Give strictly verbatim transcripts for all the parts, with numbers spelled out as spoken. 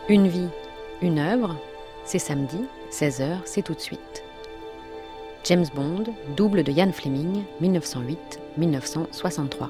Une vie, une œuvre, c'est samedi, seize heures, c'est tout de suite. James Bond, double de Ian Fleming, dix-neuf cent huit à dix-neuf cent soixante-trois.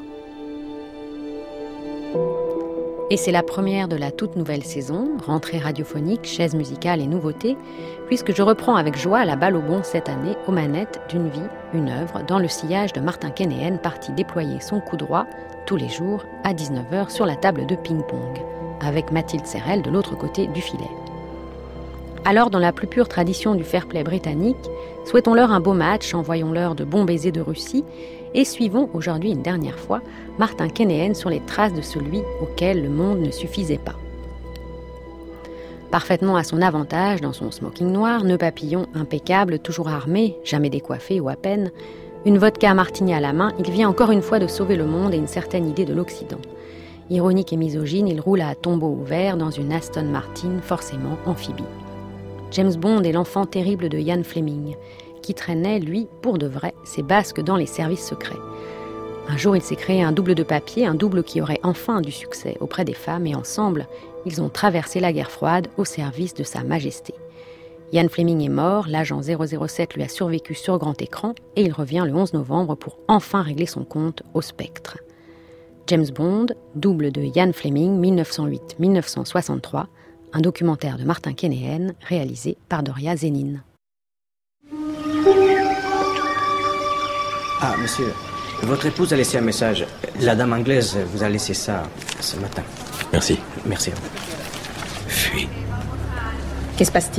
Et c'est la première de la toute nouvelle saison, rentrée radiophonique, chaise musicale et nouveautés, puisque je reprends avec joie la balle au bond cette année aux manettes d'Une vie, une œuvre, dans le sillage de Martin Kénéen, parti déployer son coup droit tous les jours à dix-neuf heures sur la table de ping-pong, avec Mathilde Serrel de l'autre côté du filet. Alors, dans la plus pure tradition du fair-play britannique, souhaitons-leur un beau match, envoyons-leur de bons baisers de Russie, et suivons aujourd'hui une dernière fois Martin Kénéen sur les traces de celui auquel le monde ne suffisait pas. Parfaitement à son avantage, dans son smoking noir, nœud papillon impeccable, toujours armé, jamais décoiffé ou à peine, une vodka martini à la main, il vient encore une fois de sauver le monde et une certaine idée de l'Occident. Ironique et misogyne, il roule à tombeau ouvert dans une Aston Martin, forcément amphibie. James Bond est l'enfant terrible de Ian Fleming, qui traînait, lui, pour de vrai, ses basques dans les services secrets. Un jour, il s'est créé un double de papier, un double qui aurait enfin du succès auprès des femmes, et ensemble, ils ont traversé la guerre froide au service de Sa Majesté. Ian Fleming est mort, l'agent zéro zéro sept lui a survécu sur grand écran, et il revient le onze novembre pour enfin régler son compte au Spectre. James Bond, double de Ian Fleming, dix-neuf cent huit à dix-neuf cent soixante-trois, un documentaire de Martin Kénéen réalisé par Doria Zénine. Ah, monsieur, votre épouse a laissé un message. La dame anglaise vous a laissé ça ce matin. Merci. Merci à vous. Fuis. Qu'est-ce qui se passe-t-il ?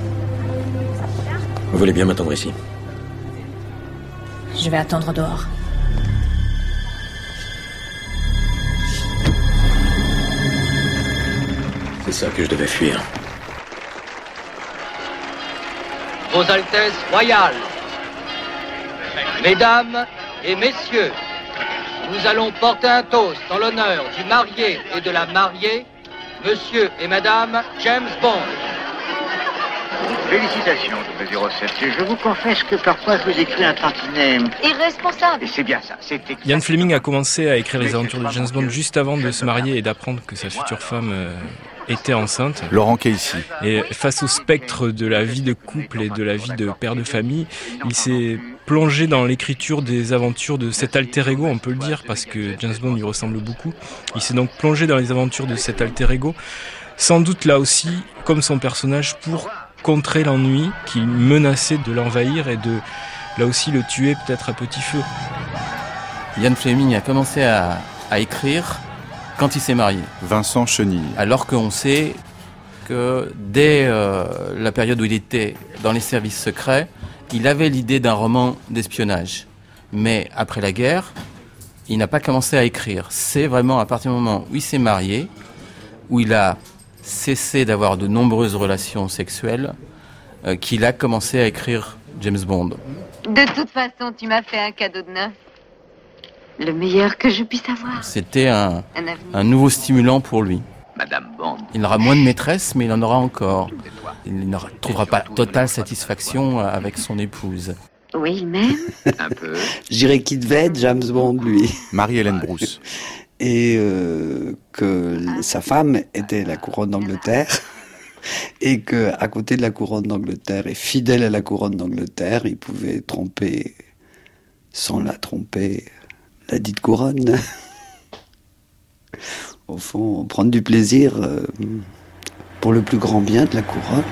Vous voulez bien m'attendre ici? Je vais attendre dehors. C'est ça que je devais fuir. Vos Altesses royales, Mesdames et Messieurs, nous allons porter un toast en l'honneur du marié et de la mariée, Monsieur et Madame James Bond. Félicitations, double zéro sept. Je vous confesse que parfois je vous écris un tantinet Irresponsable. Et c'est bien ça, c'est exact. Ian Fleming a commencé à écrire les aventures de James Bond juste avant de se marier et d'apprendre que sa future femme euh, était enceinte. Laurent Casey. Et face au spectre de la vie de couple et de la vie de père de famille, il s'est plongé dans l'écriture des aventures de cet alter ego, on peut le dire, parce que James Bond lui ressemble beaucoup. Il s'est donc plongé dans les aventures de cet alter ego, sans doute là aussi, comme son personnage, pour contrer l'ennui qui menaçait de l'envahir et de, là aussi, le tuer peut-être à petit feu. Ian Fleming a commencé à, à écrire quand il s'est marié. Vincent Chenille. Alors qu'on sait que dès euh, la période où il était dans les services secrets, il avait l'idée d'un roman d'espionnage. Mais après la guerre, il n'a pas commencé à écrire. C'est vraiment à partir du moment où il s'est marié, où il a cessé d'avoir de nombreuses relations sexuelles, euh, qu'il a commencé à écrire James Bond. De toute façon, tu m'as fait un cadeau de neuf. Le meilleur que je puisse avoir. C'était un, un, un nouveau stimulant pour lui. Madame Bond. Il aura moins de maîtresse, mais il en aura encore. Il ne trouvera pas totale satisfaction avec son épouse. Oui, mais... Un peu. Je dirais qu'il devait être James Bond, lui. Marie-Hélène Brousse. Et euh, que sa femme était la couronne d'Angleterre, et que à côté de la couronne d'Angleterre, et fidèle à la couronne d'Angleterre, il pouvait tromper, sans la tromper, la dite couronne. Au fond, prendre du plaisir euh, pour le plus grand bien de la couronne.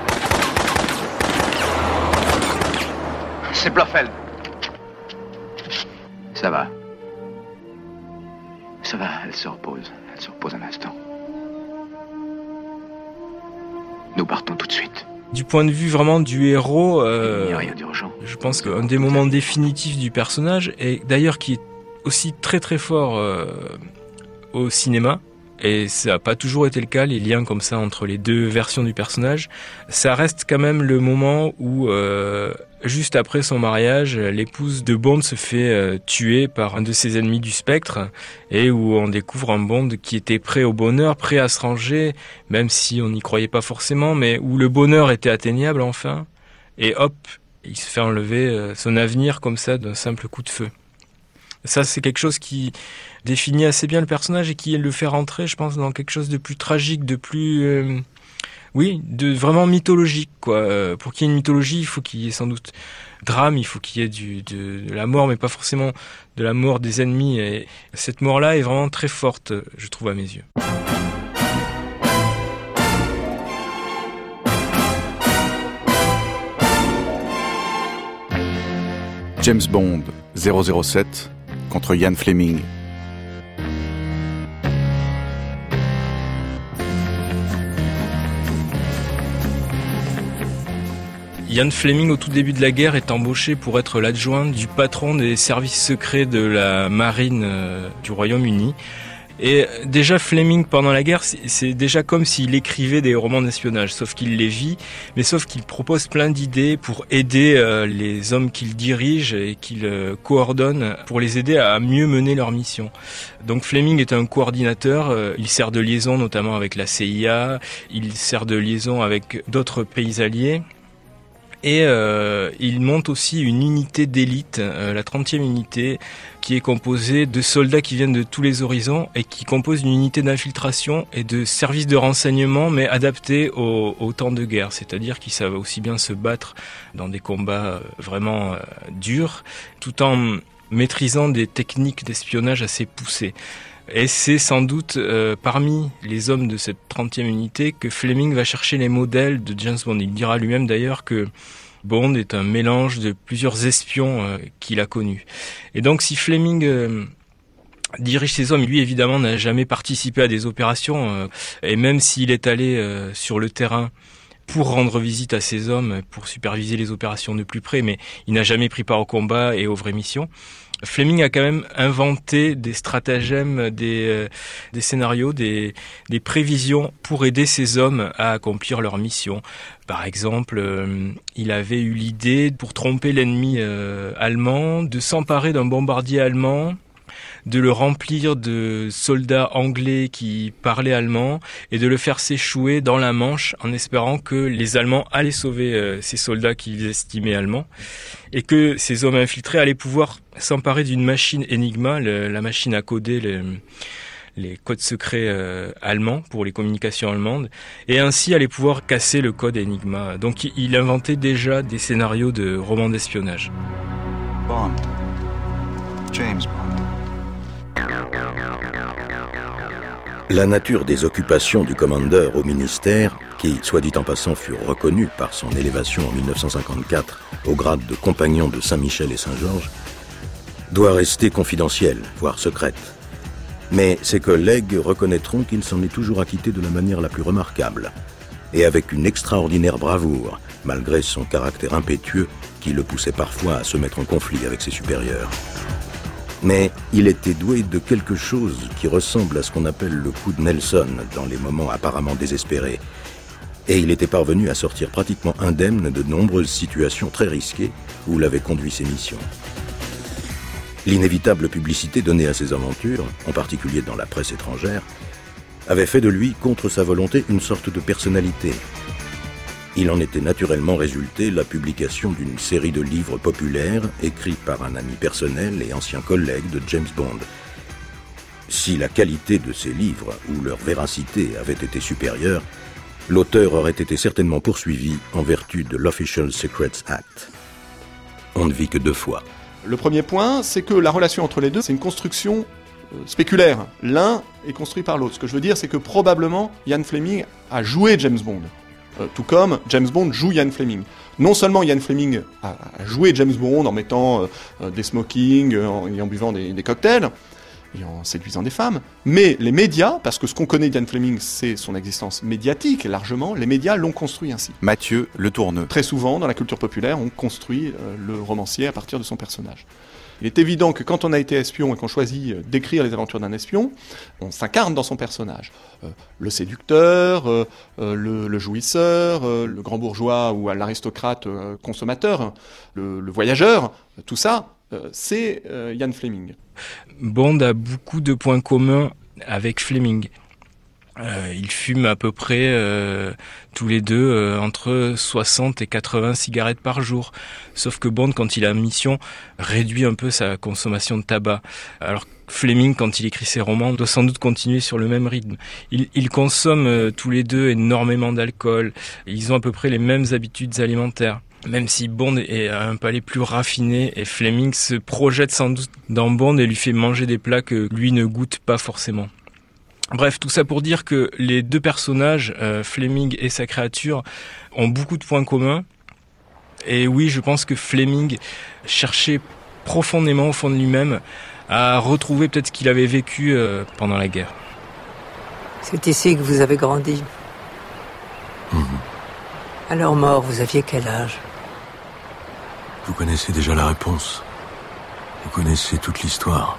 C'est Blofeld. Ça va. Ça va, elle se repose. Elle se repose un instant. Nous partons tout de suite. Du point de vue vraiment du héros, euh, il n'y a rien d'urgent. Je pense qu'un des moments définitifs du personnage, et d'ailleurs qui est aussi très très fort euh, au cinéma, et ça n'a pas toujours été le cas, les liens comme ça entre les deux versions du personnage, ça reste quand même le moment où, euh, juste après son mariage, l'épouse de Bond se fait euh, tuer par un de ses ennemis du spectre, et où on découvre un Bond qui était prêt au bonheur, prêt à se ranger, même si on n'y croyait pas forcément, mais où le bonheur était atteignable enfin, et hop, il se fait enlever euh, son avenir comme ça d'un simple coup de feu. Ça, c'est quelque chose qui définit assez bien le personnage et qui le fait rentrer, je pense, dans quelque chose de plus tragique, de plus... Euh, oui, de vraiment mythologique, quoi. Euh, pour qu'il y ait une mythologie, il faut qu'il y ait sans doute drame, il faut qu'il y ait du, de, de la mort, mais pas forcément de la mort des ennemis. Et cette mort-là est vraiment très forte, je trouve, à mes yeux. James Bond zéro zéro sept contre Ian Fleming. Ian Fleming, au tout début de la guerre, est embauché pour être l'adjoint du patron des services secrets de la marine euh, du Royaume-Uni. Et déjà, Fleming, pendant la guerre, c'est, c'est déjà comme s'il écrivait des romans d'espionnage, sauf qu'il les vit, mais sauf qu'il propose plein d'idées pour aider euh, les hommes qu'il dirige et qu'il euh, coordonne, pour les aider à mieux mener leur mission. Donc Fleming est un coordinateur, euh, il sert de liaison notamment avec la C I A, il sert de liaison avec d'autres pays alliés. Et euh, il monte aussi une unité d'élite, euh, la trentième unité, qui est composée de soldats qui viennent de tous les horizons et qui compose une unité d'infiltration et de service de renseignement, mais adaptée au, au temps de guerre. C'est-à-dire qu'ils savent aussi bien se battre dans des combats vraiment euh, durs, tout en maîtrisant des techniques d'espionnage assez poussées. Et c'est sans doute euh, parmi les hommes de cette trentième unité que Fleming va chercher les modèles de James Bond. Il dira lui-même d'ailleurs que Bond est un mélange de plusieurs espions euh, qu'il a connus. Et donc si Fleming euh, dirige ces hommes, lui évidemment n'a jamais participé à des opérations, euh, et même s'il est allé euh, sur le terrain pour rendre visite à ces hommes, pour superviser les opérations de plus près, mais il n'a jamais pris part au combat et aux vraies missions. Fleming a quand même inventé des stratagèmes, des, euh, des scénarios, des, des prévisions pour aider ces hommes à accomplir leur mission. Par exemple, euh, il avait eu l'idée, pour tromper l'ennemi euh, allemand, de s'emparer d'un bombardier allemand, de le remplir de soldats anglais qui parlaient allemand et de le faire s'échouer dans la Manche en espérant que les Allemands allaient sauver euh, ces soldats qu'ils estimaient allemands et que ces hommes infiltrés allaient pouvoir s'emparer d'une machine Enigma, le, la machine à coder les, les codes secrets euh, allemands pour les communications allemandes, et ainsi allaient pouvoir casser le code Enigma. Donc il, il inventait déjà des scénarios de romans d'espionnage. Bond. James Bond. La nature des occupations du commandeur au ministère, qui, soit dit en passant, furent reconnues par son élévation en dix-neuf cent cinquante-quatre au grade de compagnon de Saint-Michel et Saint-Georges, doit rester confidentielle, voire secrète. Mais ses collègues reconnaîtront qu'il s'en est toujours acquitté de la manière la plus remarquable, et avec une extraordinaire bravoure, malgré son caractère impétueux qui le poussait parfois à se mettre en conflit avec ses supérieurs. Mais il était doué de quelque chose qui ressemble à ce qu'on appelle le coup de Nelson dans les moments apparemment désespérés. Et il était parvenu à sortir pratiquement indemne de nombreuses situations très risquées où l'avaient conduit ses missions. L'inévitable publicité donnée à ses aventures, en particulier dans la presse étrangère, avait fait de lui, contre sa volonté, une sorte de personnalité. Il en était naturellement résulté la publication d'une série de livres populaires écrits par un ami personnel et ancien collègue de James Bond. Si la qualité de ces livres ou leur véracité avait été supérieure, l'auteur aurait été certainement poursuivi en vertu de l'Official Secrets Act. On ne vit que deux fois. Le premier point, c'est que la relation entre les deux, c'est une construction euh, spéculaire. L'un est construit par l'autre. Ce que je veux dire, c'est que probablement Ian Fleming a joué James Bond. Euh, tout comme James Bond joue Ian Fleming. Non seulement Ian Fleming a, a joué James Bond en mettant euh, des smokings euh, en, et en buvant des, des cocktails et en séduisant des femmes, mais les médias, parce que ce qu'on connaît d'Ian Fleming, c'est son existence médiatique largement, les médias l'ont construit ainsi. Mathieu Le Tourneux. Très souvent, dans la culture populaire, on construit euh, le romancier à partir de son personnage. Il est évident que quand on a été espion et qu'on choisit d'écrire les aventures d'un espion, on s'incarne dans son personnage. Euh, le séducteur, euh, euh, le, le jouisseur, euh, le grand bourgeois ou l'aristocrate euh, consommateur, le, le voyageur, euh, tout ça, euh, c'est euh, Ian Fleming. Bond a beaucoup de points communs avec Fleming. Euh, ils fument à peu près euh, tous les deux euh, entre soixante et quatre-vingts cigarettes par jour. Sauf que Bond, quand il a mission, réduit un peu sa consommation de tabac. Alors Fleming, quand il écrit ses romans, doit sans doute continuer sur le même rythme. Ils, ils consomment euh, tous les deux énormément d'alcool. Ils ont à peu près les mêmes habitudes alimentaires. Même si Bond est à un palais plus raffiné, et Fleming se projette sans doute dans Bond et lui fait manger des plats que lui ne goûte pas forcément. Bref, tout ça pour dire que les deux personnages, euh, Fleming et sa créature, ont beaucoup de points communs. Et oui, je pense que Fleming cherchait profondément au fond de lui-même à retrouver peut-être ce qu'il avait vécu euh, pendant la guerre. C'est ici que vous avez grandi. Mmh. Alors mort, vous aviez quel âge? Vous connaissez déjà la réponse. Vous connaissez toute l'histoire.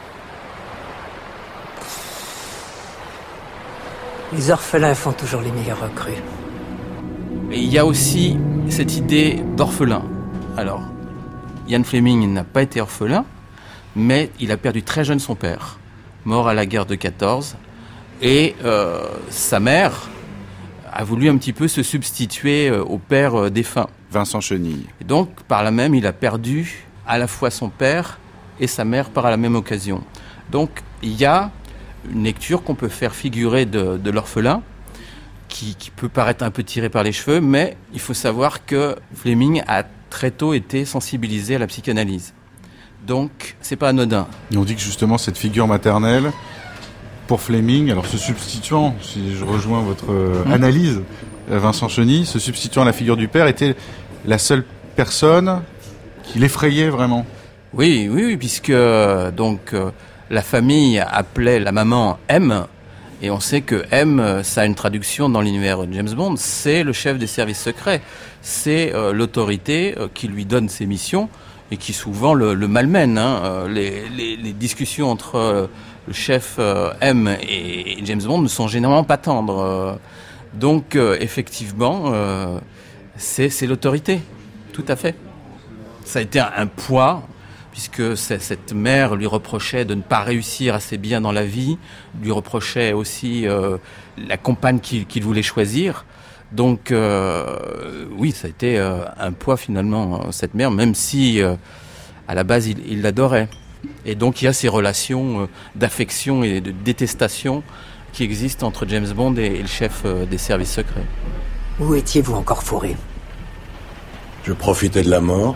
Les orphelins font toujours les meilleurs recrues. Et il y a aussi cette idée d'orphelin. Alors, Ian Fleming n'a pas été orphelin, mais il a perdu très jeune son père, mort à la guerre de quatorze, et euh, sa mère a voulu un petit peu se substituer au père défunt. Vincent Chenille. Et donc, par là même, il a perdu à la fois son père et sa mère par la même occasion. Donc, il y a une lecture qu'on peut faire figurer de, de l'orphelin, qui, qui peut paraître un peu tiré par les cheveux, mais il faut savoir que Fleming a très tôt été sensibilisé à la psychanalyse. Donc, c'est pas anodin. Et on dit que justement, cette figure maternelle, pour Fleming, alors se substituant, si je rejoins votre euh, mmh. analyse, Vincent Chenille, se substituant à la figure du père, était la seule personne qui l'effrayait vraiment. Oui, oui, oui, puisque donc euh, la famille appelait la maman M, et on sait que M, ça a une traduction dans l'univers de James Bond, c'est le chef des services secrets, c'est euh, l'autorité euh, qui lui donne ses missions et qui souvent le, le malmène. Hein. Les, les, les discussions entre euh, le chef euh, M et, et James Bond ne sont généralement pas tendres. Euh, donc euh, effectivement, euh, c'est, c'est l'autorité, tout à fait. Ça a été un, un poids, puisque cette mère lui reprochait de ne pas réussir assez bien dans la vie, lui reprochait aussi euh, la compagne qu'il, qu'il voulait choisir. Donc euh, oui, ça a été euh, un poids finalement, cette mère, même si euh, à la base il, il l'adorait. Et donc il y a ces relations euh, d'affection et de détestation qui existent entre James Bond et, et le chef euh, des services secrets. Où étiez-vous encore fourré? Je profitais de la mort.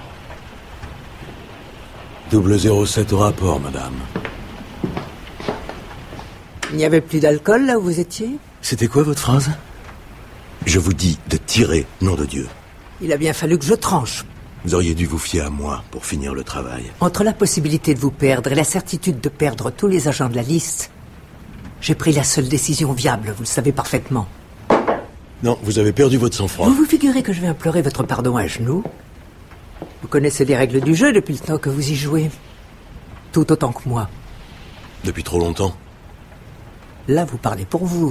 Double zéro sept au rapport, madame. Il n'y avait plus d'alcool là où vous étiez? C'était quoi votre phrase? Je vous dis de tirer, nom de Dieu. Il a bien fallu que je tranche. Vous auriez dû vous fier à moi pour finir le travail. Entre la possibilité de vous perdre et la certitude de perdre tous les agents de la liste, j'ai pris la seule décision viable, vous le savez parfaitement. Non, vous avez perdu votre sang-froid. Vous vous figurez que je vais implorer votre pardon à genoux? Vous connaissez les règles du jeu depuis le temps que vous y jouez. Tout autant que moi. Depuis trop longtemps. Là, vous parlez pour vous.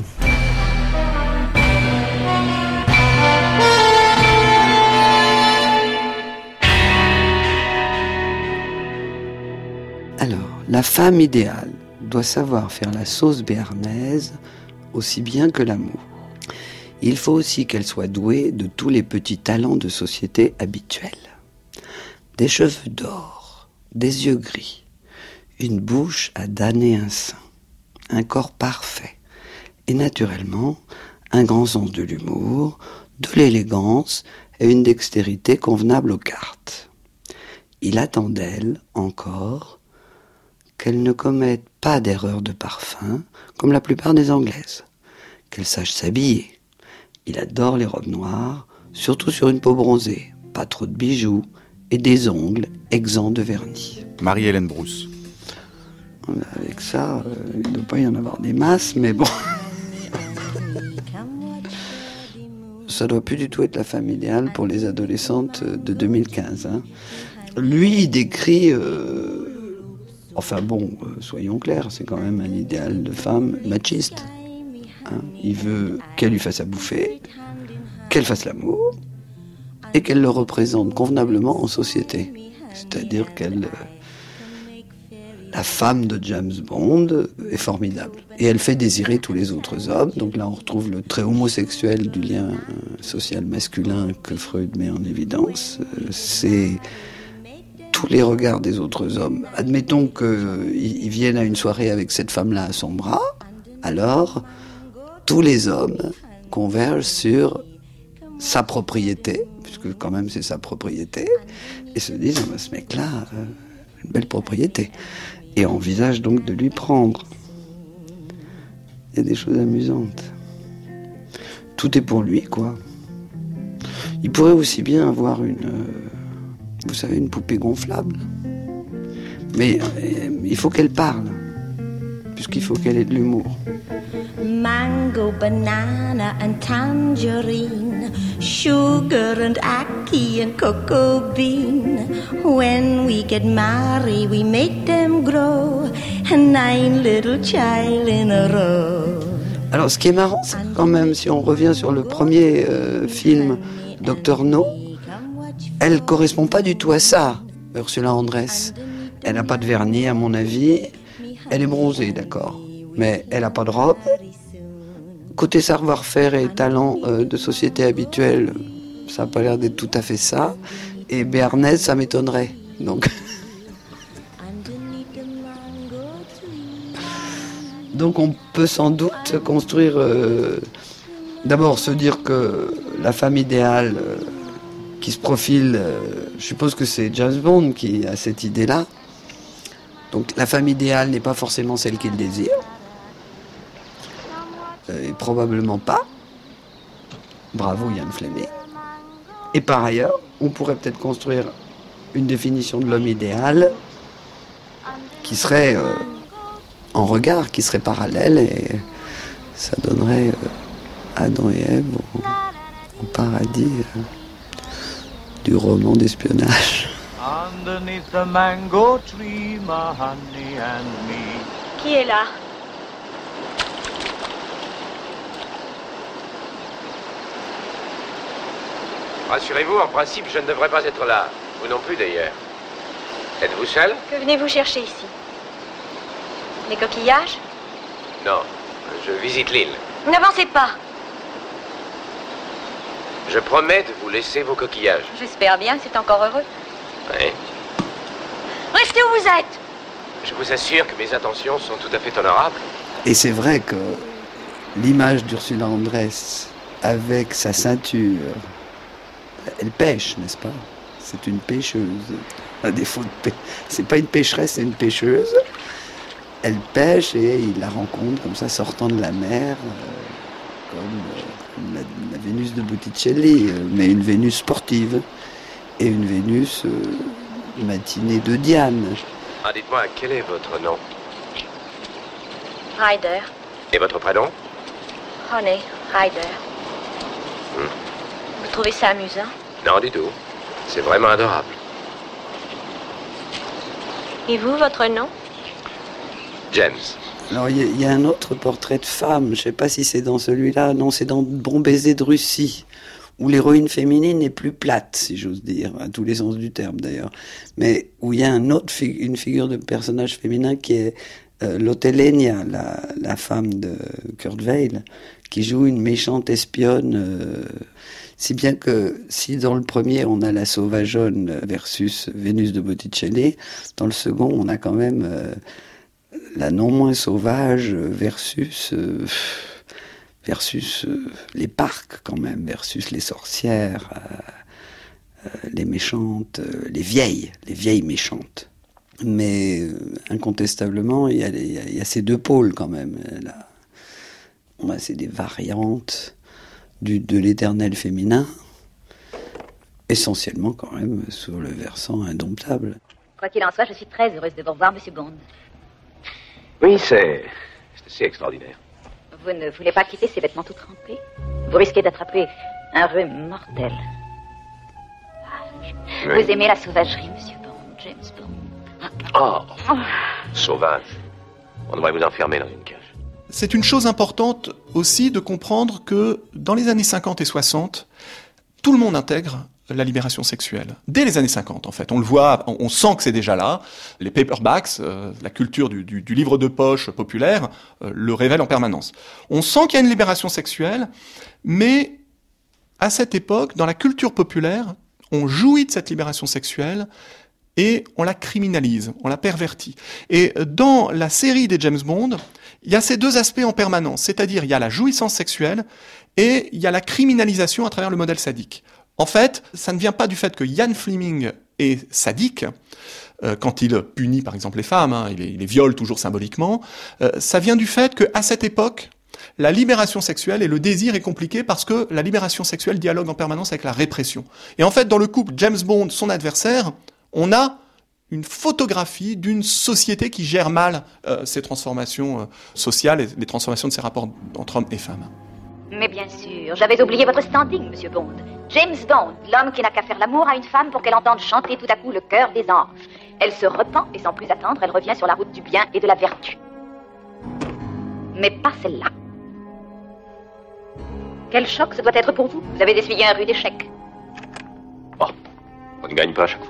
Alors, la femme idéale doit savoir faire la sauce béarnaise aussi bien que l'amour. Il faut aussi qu'elle soit douée de tous les petits talents de société habituels. Des cheveux d'or, des yeux gris, une bouche à damner un sein, un corps parfait, et naturellement, un grand sens de l'humour, de l'élégance et une dextérité convenable aux cartes. Il attend d'elle, encore, qu'elle ne commette pas d'erreur de parfum, comme la plupart des Anglaises, qu'elle sache s'habiller. Il adore les robes noires, surtout sur une peau bronzée, pas trop de bijoux, et des ongles exempts de vernis. Marie-Hélène Brousse. Avec ça, euh, il ne doit pas y en avoir des masses, mais bon. Ça doit plus du tout être la femme idéale pour les adolescentes de deux mille quinze. Hein. Lui, il décrit... Euh... Enfin bon, euh, soyons clairs, c'est quand même un idéal de femme machiste. Hein. Il veut qu'elle lui fasse à bouffer, qu'elle fasse l'amour, et qu'elle le représente convenablement en société. C'est-à-dire qu'elle euh, la femme de James Bond est formidable. Et elle fait désirer tous les autres hommes. Donc là, on retrouve le trait homosexuel du lien social masculin que Freud met en évidence. C'est tous les regards des autres hommes. Admettons qu'ils viennent à une soirée avec cette femme-là à son bras, alors tous les hommes convergent sur sa propriété, puisque quand même c'est sa propriété, et se disent oh, « ce mec-là, euh, une belle propriété », et envisagent donc de lui prendre. Il y a des choses amusantes. Tout est pour lui, quoi. Il pourrait aussi bien avoir une, euh, vous savez, une poupée gonflable, mais euh, il faut qu'elle parle, puisqu'il faut qu'elle ait de l'humour. Mango, banana and tangerine, sugar and ackee and cocoa bean. When we get married, we make them grow, nine little child in a row. Alors, ce qui est marrant, c'est quand même, si on revient sur le premier euh, film, docteur No, elle correspond pas du tout à ça, Ursula Andress. Elle n'a pas de vernis, à mon avis. Elle est bronzée, d'accord, mais elle n'a pas de robe. Côté savoir-faire et talent euh, de société habituelle, ça n'a pas l'air d'être tout à fait ça. Et Béarnaise, ça m'étonnerait. Donc, Donc on peut sans doute construire... Euh, d'abord se dire que la femme idéale euh, qui se profile, euh, je suppose que c'est James Bond qui a cette idée-là. Donc la femme idéale n'est pas forcément celle qu'il désire. Euh, et probablement pas. Bravo Ian Fleming. Et par ailleurs, on pourrait peut-être construire une définition de l'homme idéal qui serait euh, en regard, qui serait parallèle, et ça donnerait euh, Adam et Ève au, au paradis euh, du roman d'espionnage. Underneath the mango tree, my honey and me. Qui est là? Rassurez-vous, en principe, je ne devrais pas être là. Vous non plus, d'ailleurs. Êtes-vous seul? Que venez-vous chercher ici? Les coquillages? Non, je visite l'île. N'avancez pas. Je promets de vous laisser vos coquillages. J'espère bien que c'est encore heureux. Oui. Restez où vous êtes. Je vous assure que mes intentions sont tout à fait honorables. Et c'est vrai que l'image d'Ursula Andress avec sa ceinture, elle pêche, n'est-ce pas? C'est une pêcheuse. À défaut de pê... C'est pas une pêcheresse, c'est une pêcheuse. Elle pêche et il la rencontre comme ça, sortant de la mer, euh, comme, euh, comme la, la Vénus de Botticelli, euh, mais une Vénus sportive et une Vénus euh, matinée de Diane. Ah, dites-moi, quel est votre nom? Ryder. Et votre prénom? Honey Ryder. Hmm. Vous trouvez ça amusant? Non, du tout. C'est vraiment adorable. Et vous, votre nom? James. Alors, il y, y a un autre portrait de femme, je ne sais pas si c'est dans celui-là, non, c'est dans Bon baiser de Russie, où l'héroïne féminine est plus plate, si j'ose dire, à tous les sens du terme d'ailleurs, mais où il y a un autre fi- une figure de personnage féminin qui est euh, Lotelenia, la, la femme de Kurt Weill, qui joue une méchante espionne, euh, si bien que si dans le premier on a la sauvageonne versus Vénus de Botticelli, dans le second on a quand même euh, la non moins sauvage versus euh, versus euh, les parcs quand même, versus les sorcières, euh, euh, les méchantes, euh, les vieilles, les vieilles méchantes. Mais euh, incontestablement, il y, y, y a ces deux pôles quand même. Là, ouais, c'est des variantes du, de l'éternel féminin, essentiellement quand même sur le versant indomptable. Quoi qu'il en soit, je suis très heureuse de vous revoir, Monsieur Bond. Oui, c'est... c'est assez extraordinaire. Vous ne voulez pas quitter ces vêtements tout trempés? Vous risquez d'attraper un rhume mortel. Oui. Vous aimez la sauvagerie, Monsieur Bond, James Bond. Oh, sauvage. On devrait vous enfermer dans une cage. C'est une chose importante aussi de comprendre que dans les années cinquante et soixante, tout le monde intègre la libération sexuelle. Dès les années cinquante, en fait. On le voit, on, on sent que c'est déjà là. Les paperbacks, euh, la culture du, du, du livre de poche populaire, euh, le révèle en permanence. On sent qu'il y a une libération sexuelle, mais à cette époque, dans la culture populaire, on jouit de cette libération sexuelle et on la criminalise, on la pervertit. Et dans la série des James Bond, il y a ces deux aspects en permanence, c'est-à-dire il y a la jouissance sexuelle et il y a la criminalisation à travers le modèle sadique. En fait, ça ne vient pas du fait que Ian Fleming est sadique, euh, quand il punit par exemple les femmes, hein, il, les, il les viole toujours symboliquement, euh, ça vient du fait qu'à cette époque, la libération sexuelle et le désir est compliqué parce que la libération sexuelle dialogue en permanence avec la répression. Et en fait, dans le couple James Bond, son adversaire, on a une photographie d'une société qui gère mal euh, ces transformations euh, sociales et les transformations de ces rapports entre hommes et femmes. Mais bien sûr, j'avais oublié votre standing, Monsieur Bond. James Bond, l'homme qui n'a qu'à faire l'amour à une femme pour qu'elle entende chanter tout à coup le chœur des anges. Elle se repent et sans plus attendre, elle revient sur la route du bien et de la vertu. Mais pas celle-là. Quel choc ce doit être pour vous. Vous avez essuyé un rude échec. Oh, on ne gagne pas à chaque fois.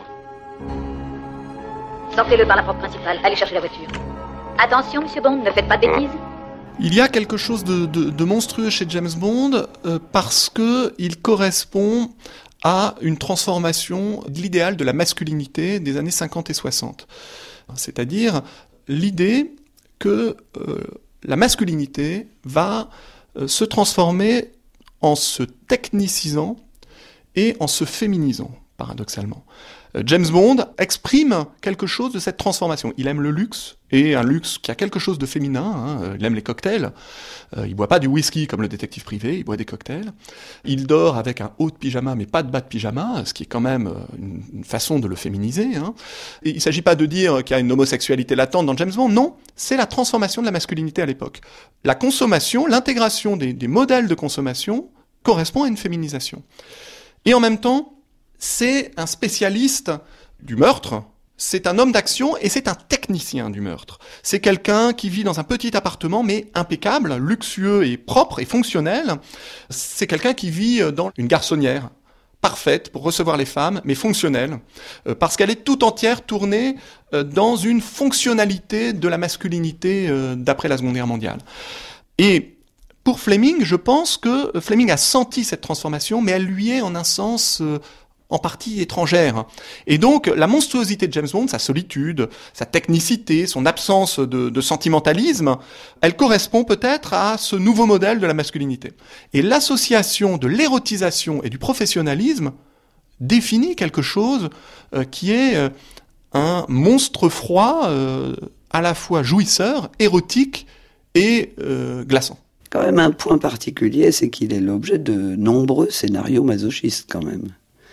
Sortez-le par la porte principale, allez chercher la voiture. Attention, Monsieur Bond, ne faites pas de bêtises. Il y a quelque chose de, de, de monstrueux chez James Bond euh, parce que il correspond à une transformation de l'idéal de la masculinité des années cinquante et soixante. C'est-à-dire l'idée que euh, la masculinité va euh, se transformer en se technicisant et en se féminisant, paradoxalement. James Bond exprime quelque chose de cette transformation. Il aime le luxe, et un luxe qui a quelque chose de féminin, hein. Il aime les cocktails, euh, il boit pas du whisky comme le détective privé, il boit des cocktails. Il dort avec un haut de pyjama, mais pas de bas de pyjama, ce qui est quand même une, une façon de le féminiser. Hein. Et il s'agit pas de dire qu'il y a une homosexualité latente dans James Bond, non, c'est la transformation de la masculinité à l'époque. La consommation, l'intégration des, des modèles de consommation correspond à une féminisation. Et en même temps, c'est un spécialiste du meurtre, c'est un homme d'action et c'est un technicien du meurtre. C'est quelqu'un qui vit dans un petit appartement mais impeccable, luxueux et propre et fonctionnel. C'est quelqu'un qui vit dans une garçonnière parfaite pour recevoir les femmes, mais fonctionnelle, parce qu'elle est tout entière tournée dans une fonctionnalité de la masculinité d'après la Seconde Guerre mondiale. Et pour Fleming, je pense que Fleming a senti cette transformation, mais elle lui est en un sens en partie étrangère. Et donc, la monstruosité de James Bond, sa solitude, sa technicité, son absence de, de sentimentalisme, elle correspond peut-être à ce nouveau modèle de la masculinité. Et l'association de l'érotisation et du professionnalisme définit quelque chose euh, qui est euh, un monstre froid, euh, à la fois jouisseur, érotique et euh, glaçant. Quand même un point particulier, c'est qu'il est l'objet de nombreux scénarios masochistes quand même.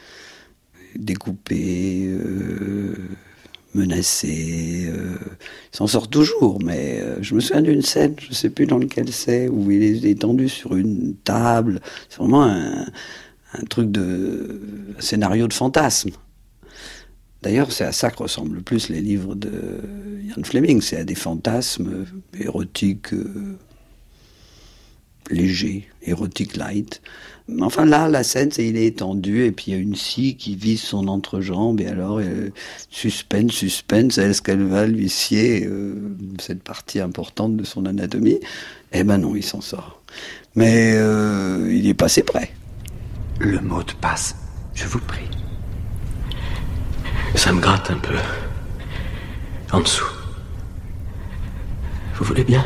Découpé, euh, menacé, euh, il s'en sort toujours, mais euh, je me souviens d'une scène, je ne sais plus dans lequel c'est, où il est étendu sur une table, c'est vraiment un, un truc de un scénario de fantasme. D'ailleurs, c'est à ça que ressemblent le plus les livres de Ian Fleming, c'est à des fantasmes érotiques euh, légers, érotiques light. Enfin là, la scène, c'est il est étendu et puis il y a une scie qui vise son entrejambe et alors euh, suspense, suspense, est-ce qu'elle va lui scier euh, cette partie importante de son anatomie? Eh ben non, il s'en sort. Mais euh, il est passé près. Le mot de passe, je vous prie. Ça me gratte un peu. En dessous. Vous voulez bien?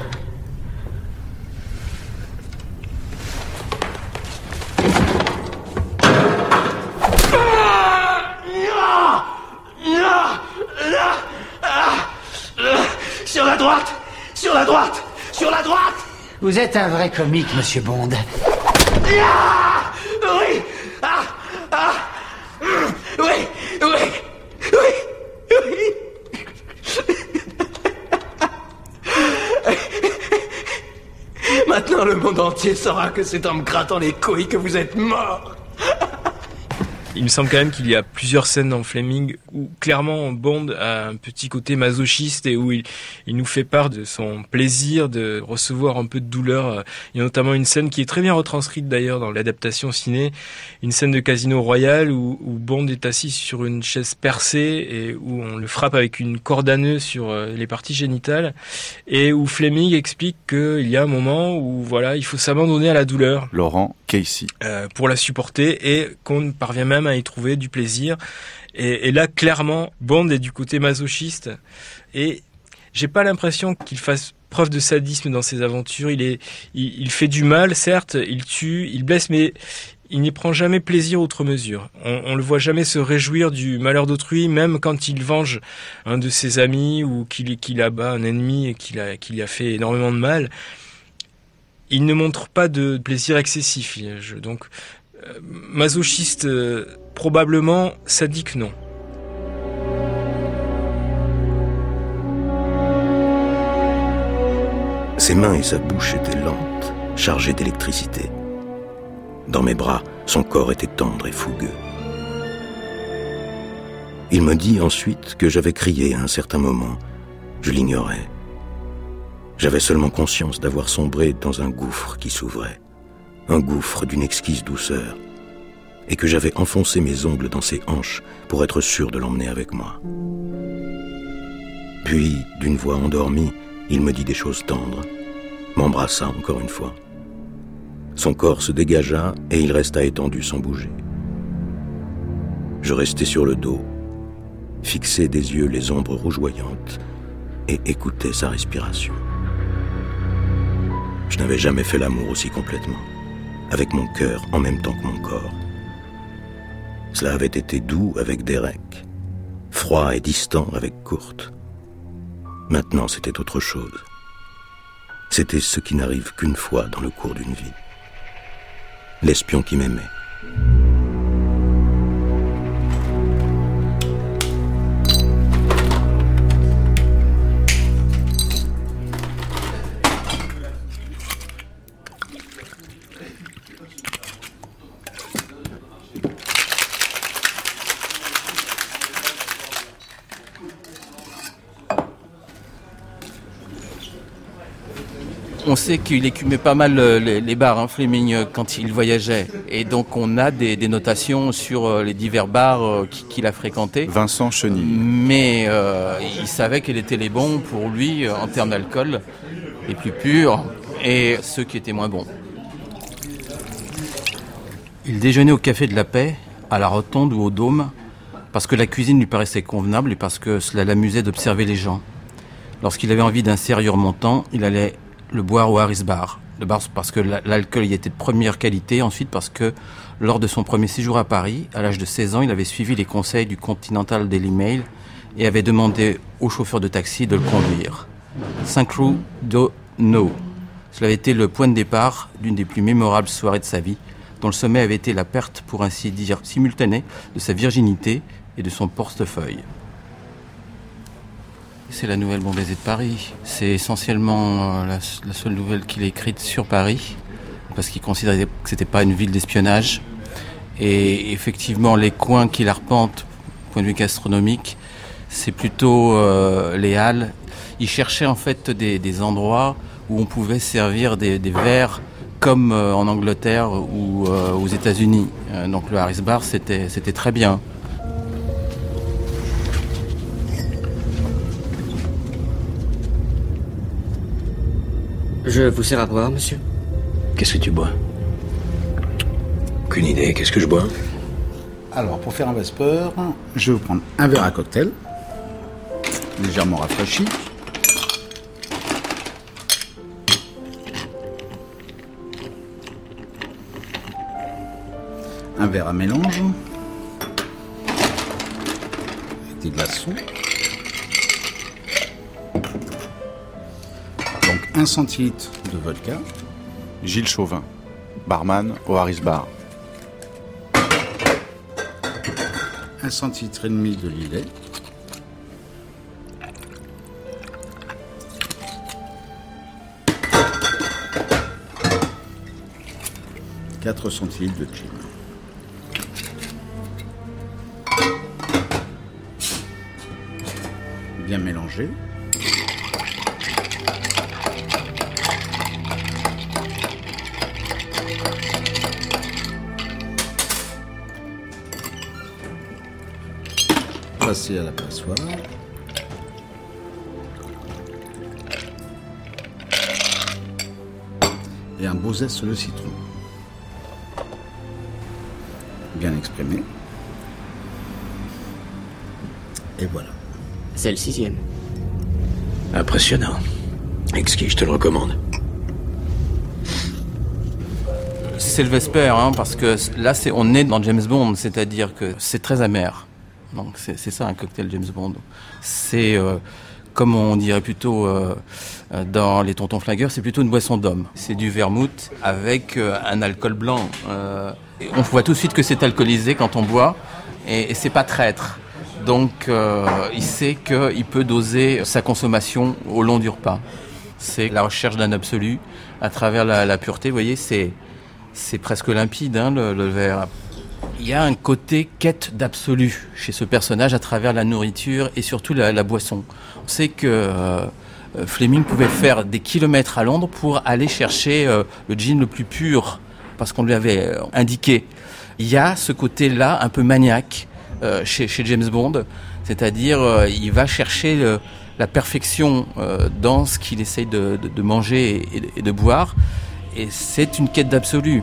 Sur la droite! Sur la droite! Sur la droite! Vous êtes un vrai comique, Monsieur Bond. Ah oui! Ah! Ah! Oui! Oui! Oui! Oui! Maintenant, le monde entier saura que c'est en me grattant les couilles que vous êtes mort. Il me semble quand même qu'il y a plusieurs scènes dans Fleming où clairement Bond a un petit côté masochiste et où il, il nous fait part de son plaisir de recevoir un peu de douleur. Il y a notamment une scène qui est très bien retranscrite d'ailleurs dans l'adaptation ciné, une scène de Casino Royale où, où Bond est assis sur une chaise percée et où on le frappe avec une corde à nœud sur les parties génitales et où Fleming explique qu'il y a un moment où voilà, il faut s'abandonner à la douleur. Laurent Casey. Euh, pour la supporter et qu'on parvient même à y trouver du plaisir. Et, et là, clairement, Bond est du côté masochiste. Et j'ai pas l'impression qu'il fasse preuve de sadisme dans ses aventures. Il est, il, il fait du mal, certes, il tue, il blesse, mais il n'y prend jamais plaisir outre mesure. On, on le voit jamais se réjouir du malheur d'autrui, même quand il venge un de ses amis ou qu'il, qu'il abat un ennemi et qu'il a, qu'il a fait énormément de mal. Il ne montre pas de plaisir excessif. Je, donc, euh, masochiste, euh, probablement, sadique, non. Ses mains et sa bouche étaient lentes, chargées d'électricité. Dans mes bras, son corps était tendre et fougueux. Il me dit ensuite que j'avais crié à un certain moment. Je l'ignorais. J'avais seulement conscience d'avoir sombré dans un gouffre qui s'ouvrait, un gouffre d'une exquise douceur, et que j'avais enfoncé mes ongles dans ses hanches pour être sûr de l'emmener avec moi. Puis, d'une voix endormie, il me dit des choses tendres, m'embrassa encore une fois. Son corps se dégagea et il resta étendu sans bouger. Je restai sur le dos, fixai des yeux les ombres rougeoyantes et écoutais sa respiration. Je n'avais jamais fait l'amour aussi complètement, avec mon cœur en même temps que mon corps. Cela avait été doux avec Derek, froid et distant avec Kurt. Maintenant, c'était autre chose. C'était ce qui n'arrive qu'une fois dans le cours d'une vie. L'espion qui m'aimait. On sait qu'il écumait pas mal les, les bars, hein, Fleming, quand il voyageait. Et donc on a des, des notations sur les divers bars qu'il a fréquentés. Vincent Chenille. Mais euh, il savait quels étaient les bons pour lui en termes d'alcool, les plus purs, et ceux qui étaient moins bons. Il déjeunait au Café de la Paix, à la Rotonde ou au Dôme, parce que la cuisine lui paraissait convenable et parce que cela l'amusait d'observer les gens. Lorsqu'il avait envie d'un sérieux remontant, il allait le boire au Harris Bar. Le bar parce que l'alcool y était de première qualité, ensuite parce que lors de son premier séjour à Paris, à l'âge de seize ans, il avait suivi les conseils du Continental Daily Mail et avait demandé au chauffeur de taxi de le conduire. Saint-Cloud do No. Cela avait été le point de départ d'une des plus mémorables soirées de sa vie, dont le sommet avait été la perte, pour ainsi dire, simultanée de sa virginité et de son portefeuille. C'est la nouvelle Bon Baiser de Paris. C'est essentiellement la, la seule nouvelle qu'il a écrite sur Paris, parce qu'il considérait que c'était pas une ville d'espionnage. Et effectivement, les coins qu'il arpente, point de vue gastronomique, c'est plutôt euh, les halles. Il cherchait en fait des, des endroits où on pouvait servir des, des verres comme euh, en Angleterre ou euh, aux États-Unis. Euh, donc le Harris Bar, c'était, c'était très bien. Je vous sers à boire, monsieur? Qu'est-ce que tu bois? Aucune idée. Qu'est-ce que je bois? Alors, pour faire un Vesper, je vais prendre un verre à cocktail, légèrement rafraîchi. Un verre à mélange, avec des glaçons. Donc un centilitre de vodka. Gilles Chauvin, barman au Harris Bar. Un centilitre et demi de lillet. Quatre centilitres de gin. Bien mélanger. Passer à la passoire. Et un beau zeste de citron. Bien exprimé. Et voilà. C'est le sixième. Impressionnant. Exquis, je te le recommande. C'est le Vesper, hein, parce que là, c'est, on est dans James Bond, c'est-à-dire que c'est très amer. Donc c'est, c'est ça un cocktail James Bond. C'est, euh, comme on dirait plutôt euh, dans les Tontons Flingueurs, c'est plutôt une boisson d'homme. C'est du vermouth avec euh, un alcool blanc. Euh, et on voit tout de suite que c'est alcoolisé quand on boit, et, et c'est pas traître. Donc euh, il sait qu'il peut doser sa consommation au long du repas. C'est la recherche d'un absolu à travers la, la pureté. Vous voyez, c'est, c'est presque limpide, hein, le, le verre. Il y a un côté quête d'absolu chez ce personnage à travers la nourriture et surtout la, la boisson. On sait que euh, Fleming pouvait faire des kilomètres à Londres pour aller chercher euh, le gin le plus pur, parce qu'on lui avait euh, indiqué. Il y a ce côté-là un peu maniaque euh, chez, chez James Bond, c'est-à-dire euh, il va chercher euh, la perfection euh, dans ce qu'il essaye de, de, de manger et, et, et de boire, et c'est une quête d'absolu.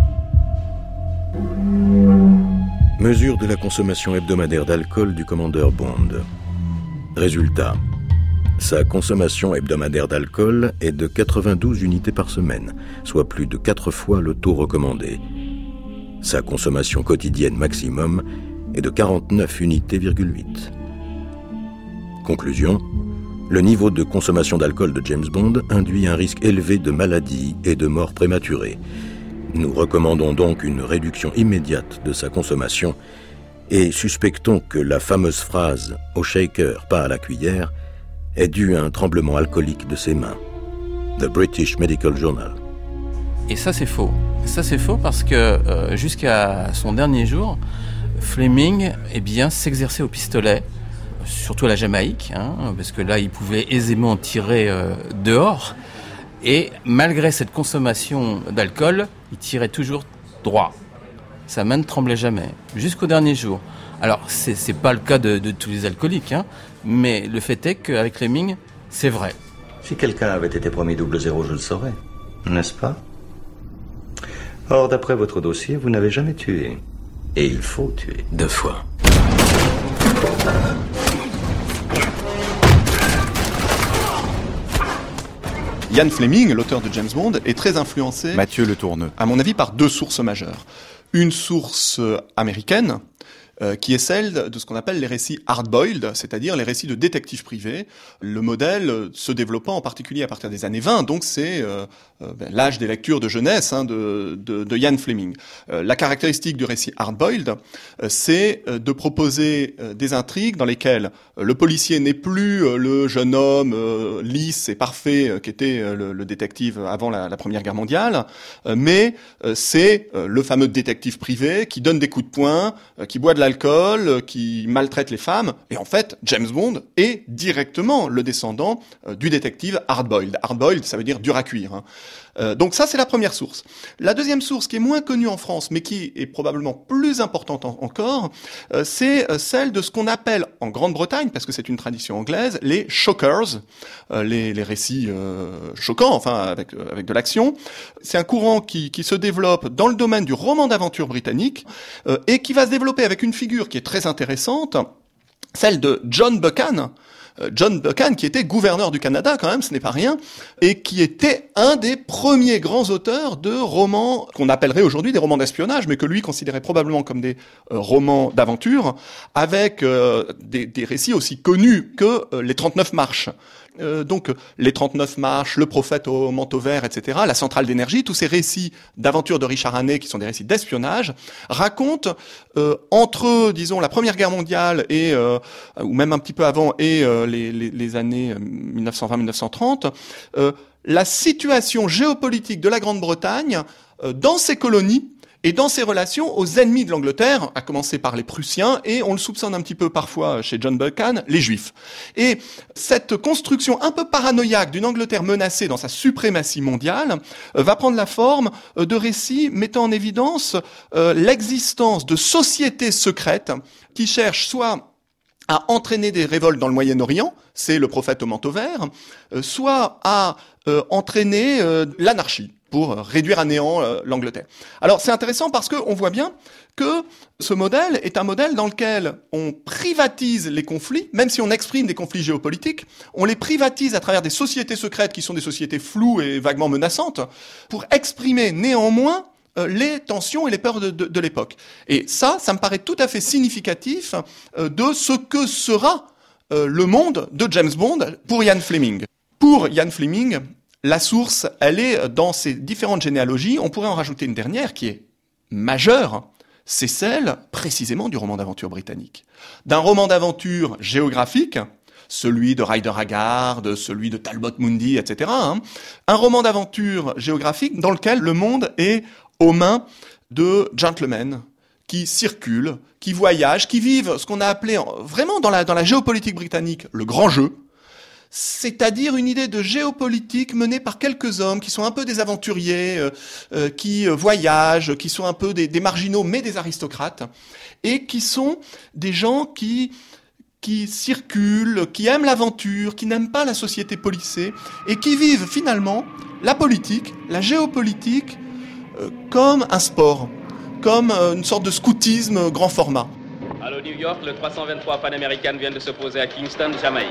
Mesure de la consommation hebdomadaire d'alcool du commandeur Bond. Résultat. Sa consommation hebdomadaire d'alcool est de quatre-vingt-douze unités par semaine, soit plus de quatre fois le taux recommandé. Sa consommation quotidienne maximum est de quarante-neuf unités virgule huit. Conclusion. Le niveau de consommation d'alcool de James Bond induit un risque élevé de maladie et de mort prématurée. Nous recommandons donc une réduction immédiate de sa consommation et suspectons que la fameuse phrase « au shaker, pas à la cuillère » est due à un tremblement alcoolique de ses mains. The British Medical Journal. Et ça, c'est faux. Ça, c'est faux parce que euh, jusqu'à son dernier jour, Fleming eh bien, s'exerçait au pistolet, surtout à la Jamaïque, hein, parce que là, il pouvait aisément tirer euh, dehors. Et malgré cette consommation d'alcool, il tirait toujours droit. Sa main ne tremblait jamais, jusqu'au dernier jour. Alors, c'est, c'est pas le cas de, de tous les alcooliques, hein, mais le fait est qu'avec Fleming, c'est vrai. Si quelqu'un avait été promis double zéro, je le saurais, n'est-ce pas? Or, d'après votre dossier, vous n'avez jamais tué. Et il faut tuer. Deux fois. Ian Fleming, l'auteur de James Bond, est très influencé, Mathieu Le Tourneux, à mon avis, par deux sources majeures. Une source américaine, euh, qui est celle de ce qu'on appelle les récits hard-boiled, c'est-à-dire les récits de détectives privés, le modèle se développant en particulier à partir des années vingt, donc c'est euh, euh, ben, l'âge des lectures de jeunesse hein, de, de, de Ian Fleming. Euh, la caractéristique du récit hard-boiled, euh, c'est euh, de proposer euh, des intrigues dans lesquelles euh, le policier n'est plus euh, le jeune homme euh, lisse et parfait euh, qu'était euh, le, le détective avant la, la Première Guerre mondiale, euh, mais euh, c'est euh, le fameux détective privé qui donne des coups de poing, euh, qui boit de l'alcool, euh, qui maltraite les femmes, et en fait, James Bond est directement le descendant euh, du détective hard-boiled. Hard-boiled, ça veut dire dur à cuire, hein. Euh, donc ça, c'est la première source. La deuxième source, qui est moins connue en France, mais qui est probablement plus importante en- encore, euh, c'est euh, celle de ce qu'on appelle en Grande-Bretagne, parce que c'est une tradition anglaise, les shockers, euh, les, les récits euh, choquants, enfin avec, euh, avec de l'action. C'est un courant qui, qui se développe dans le domaine du roman d'aventure britannique euh, et qui va se développer avec une figure qui est très intéressante, celle de John Buchan. John Buchan, qui était gouverneur du Canada quand même, ce n'est pas rien, et qui était un des premiers grands auteurs de romans qu'on appellerait aujourd'hui des romans d'espionnage, mais que lui considérait probablement comme des euh, romans d'aventure, avec euh, des, des récits aussi connus que euh, les trente-neuf marches. Euh, donc les trente-neuf marches, le prophète au manteau vert, et cetera, la centrale d'énergie, tous ces récits d'aventure de Richard Hannay, qui sont des récits d'espionnage, racontent euh, entre, disons, la Première Guerre mondiale et euh, ou même un petit peu avant et euh, les, les, les années mille neuf cent vingt mille neuf cent trente, euh, la situation géopolitique de la Grande-Bretagne euh, dans ses colonies et dans ses relations aux ennemis de l'Angleterre, à commencer par les Prussiens, et on le soupçonne un petit peu parfois chez John Buchan, les Juifs. Et cette construction un peu paranoïaque d'une Angleterre menacée dans sa suprématie mondiale euh, va prendre la forme euh, de récits mettant en évidence euh, l'existence de sociétés secrètes qui cherchent soit à entraîner des révoltes dans le Moyen-Orient, c'est le prophète au manteau vert, euh, soit à euh, entraîner euh, l'anarchie, pour réduire à néant euh, l'Angleterre. Alors c'est intéressant parce qu'on voit bien que ce modèle est un modèle dans lequel on privatise les conflits, même si on exprime des conflits géopolitiques, on les privatise à travers des sociétés secrètes qui sont des sociétés floues et vaguement menaçantes, pour exprimer néanmoins euh, les tensions et les peurs de, de, de l'époque. Et ça, ça me paraît tout à fait significatif euh, de ce que sera euh, le monde de James Bond pour Ian Fleming. Pour Ian Fleming, la source, elle est dans ces différentes généalogies. On pourrait en rajouter une dernière qui est majeure. C'est celle, précisément, du roman d'aventure britannique. D'un roman d'aventure géographique, celui de Rider Haggard, celui de Talbot Mundi, et cetera. Hein. Un roman d'aventure géographique dans lequel le monde est aux mains de gentlemen qui circulent, qui voyagent, qui vivent ce qu'on a appelé vraiment dans la, dans la géopolitique britannique le grand jeu. C'est-à-dire une idée de géopolitique menée par quelques hommes qui sont un peu des aventuriers, euh, euh, qui euh, voyagent, qui sont un peu des, des marginaux mais des aristocrates, et qui sont des gens qui qui circulent, qui aiment l'aventure, qui n'aiment pas la société policée, et qui vivent finalement la politique, la géopolitique, euh, comme un sport, comme euh, une sorte de scoutisme grand format. Allô New York, le trois cent vingt-trois Pan American vient de se poser à Kingston, Jamaïque.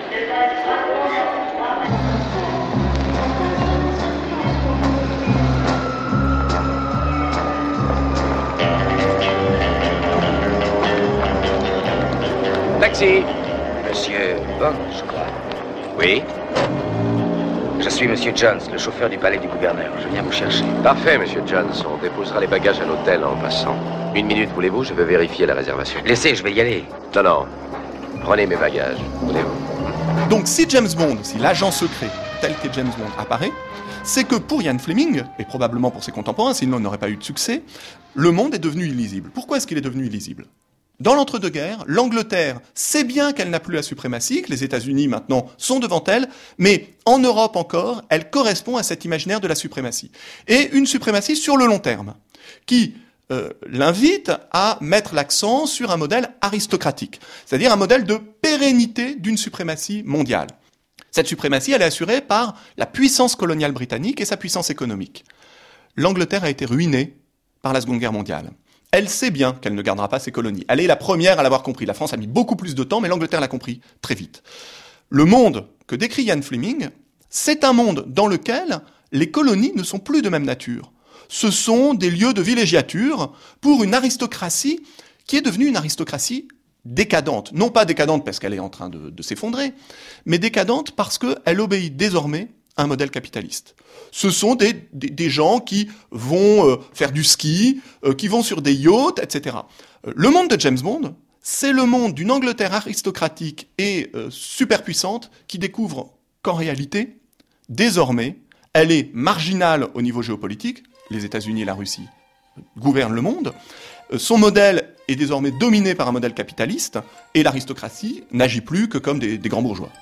Taxi. Monsieur Bond, je crois. Oui. Je suis Monsieur Jones, le chauffeur du palais du gouverneur. Je viens vous chercher. Parfait, Monsieur Jones. On déposera les bagages à l'hôtel en passant. Une minute, voulez-vous? Je veux vérifier la réservation. Laissez, je vais y aller. Non, non. Prenez mes bagages. Voulez-vous? Donc, si James Bond, si l'agent secret tel que James Bond apparaît, c'est que pour Ian Fleming, et probablement pour ses contemporains, sinon il n'aurait pas eu de succès, le monde est devenu illisible. Pourquoi est-ce qu'il est devenu illisible? Dans l'entre-deux-guerres, l'Angleterre sait bien qu'elle n'a plus la suprématie, que les États-Unis maintenant sont devant elle, mais en Europe encore, elle correspond à cet imaginaire de la suprématie. Et une suprématie sur le long terme, qui euh, l'invite à mettre l'accent sur un modèle aristocratique, c'est-à-dire un modèle de pérennité d'une suprématie mondiale. Cette suprématie, elle est assurée par la puissance coloniale britannique et sa puissance économique. L'Angleterre a été ruinée par la Seconde Guerre mondiale. Elle sait bien qu'elle ne gardera pas ses colonies. Elle est la première à l'avoir compris. La France a mis beaucoup plus de temps, mais l'Angleterre l'a compris très vite. Le monde que décrit Ian Fleming, c'est un monde dans lequel les colonies ne sont plus de même nature. Ce sont des lieux de villégiature pour une aristocratie qui est devenue une aristocratie décadente. Non pas décadente parce qu'elle est en train de, de s'effondrer, mais décadente parce qu'elle obéit désormais à un modèle capitaliste. Ce sont des, des, des gens qui vont euh, faire du ski, euh, qui vont sur des yachts, et cetera. Euh, le monde de James Bond, c'est le monde d'une Angleterre aristocratique et euh, superpuissante qui découvre qu'en réalité, désormais, elle est marginale au niveau géopolitique. Les États-Unis et la Russie gouvernent le monde. Euh, son modèle est désormais dominé par un modèle capitaliste et l'aristocratie n'agit plus que comme des, des grands bourgeois.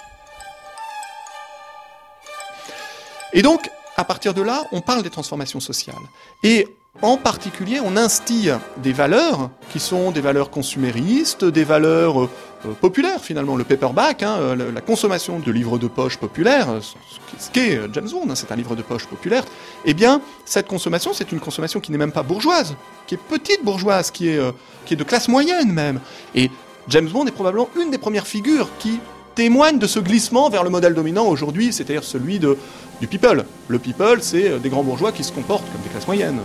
Et donc, à partir de là, on parle des transformations sociales. Et en particulier, on instille des valeurs qui sont des valeurs consuméristes, des valeurs euh, populaires finalement. Le paperback, hein, euh, la consommation de livres de poche populaires, ce qu'est James Bond, hein, c'est un livre de poche populaire. Eh bien, cette consommation, c'est une consommation qui n'est même pas bourgeoise, qui est petite bourgeoise, qui est, euh, qui est de classe moyenne même. Et James Bond est probablement une des premières figures qui témoigne de ce glissement vers le modèle dominant aujourd'hui, c'est-à-dire celui de, du people. Le people, c'est des grands bourgeois qui se comportent comme des classes moyennes.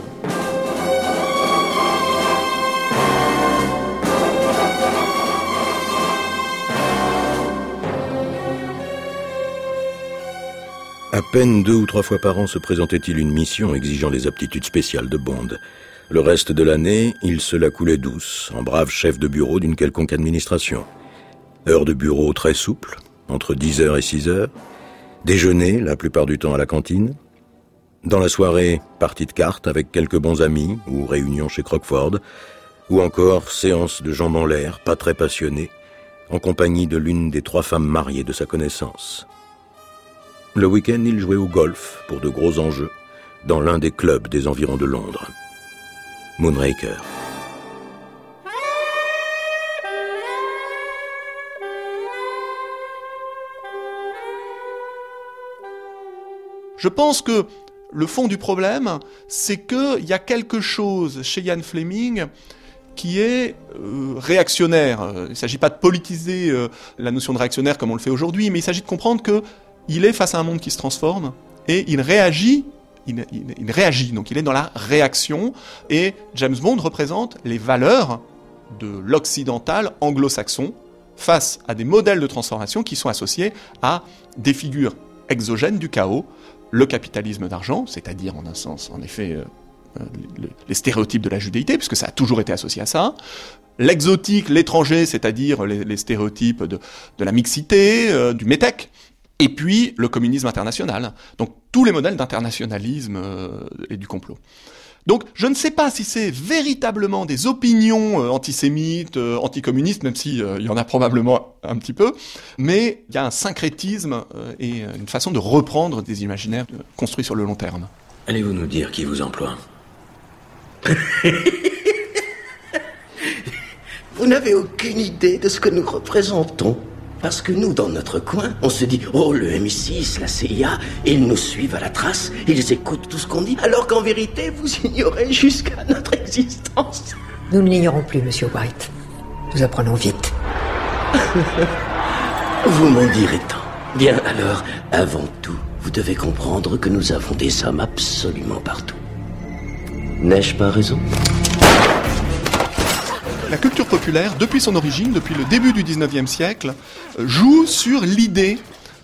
À peine deux ou trois fois par an se présentait-il une mission exigeant les aptitudes spéciales de Bond. Le reste de l'année, il se la coulait douce, en brave chef de bureau d'une quelconque administration. Heures de bureau très souples, entre dix heures et six heures. Déjeuner, la plupart du temps à la cantine. Dans la soirée, partie de cartes avec quelques bons amis, ou réunion chez Crockford, ou encore séance de jambes en l'air, pas très passionnée, en compagnie de l'une des trois femmes mariées de sa connaissance. Le week-end, il jouait au golf pour de gros enjeux, dans l'un des clubs des environs de Londres. Moonraker. Je pense que le fond du problème, c'est qu'il y a quelque chose chez Ian Fleming qui est euh, réactionnaire. Il ne s'agit pas de politiser euh, la notion de réactionnaire comme on le fait aujourd'hui, mais il s'agit de comprendre qu'il est face à un monde qui se transforme et il réagit, il, il, il réagit, donc il est dans la réaction, et James Bond représente les valeurs de l'occidental anglo-saxon face à des modèles de transformation qui sont associés à des figures exogènes du chaos, le capitalisme d'argent, c'est-à-dire en un sens, en effet, euh, les, les stéréotypes de la judéité, puisque ça a toujours été associé à ça, l'exotique, l'étranger, c'est-à-dire les, les stéréotypes de, de la mixité, euh, du métèque, et puis le communisme international. Donc tous les modèles d'internationalisme euh, et du complot. Donc je ne sais pas si c'est véritablement des opinions euh, antisémites, euh, anticommunistes, même s'il euh, y en a probablement un petit peu, mais il y a un syncrétisme euh, et une façon de reprendre des imaginaires euh, construits sur le long terme. Allez-vous nous dire qui vous emploie? Vous n'avez aucune idée de ce que nous représentons. Parce que nous, dans notre coin, on se dit « Oh, le M I six, la C I A, ils nous suivent à la trace, ils écoutent tout ce qu'on dit, alors qu'en vérité, vous ignorez jusqu'à notre existence. » Nous ne l'ignorons plus, Monsieur White. Nous apprenons vite. Vous m'en direz tant. Bien, alors, avant tout, vous devez comprendre que nous avons des hommes absolument partout. N'ai-je pas raison ? La culture populaire, depuis son origine, depuis le début du dix-neuvième siècle, joue sur l'idée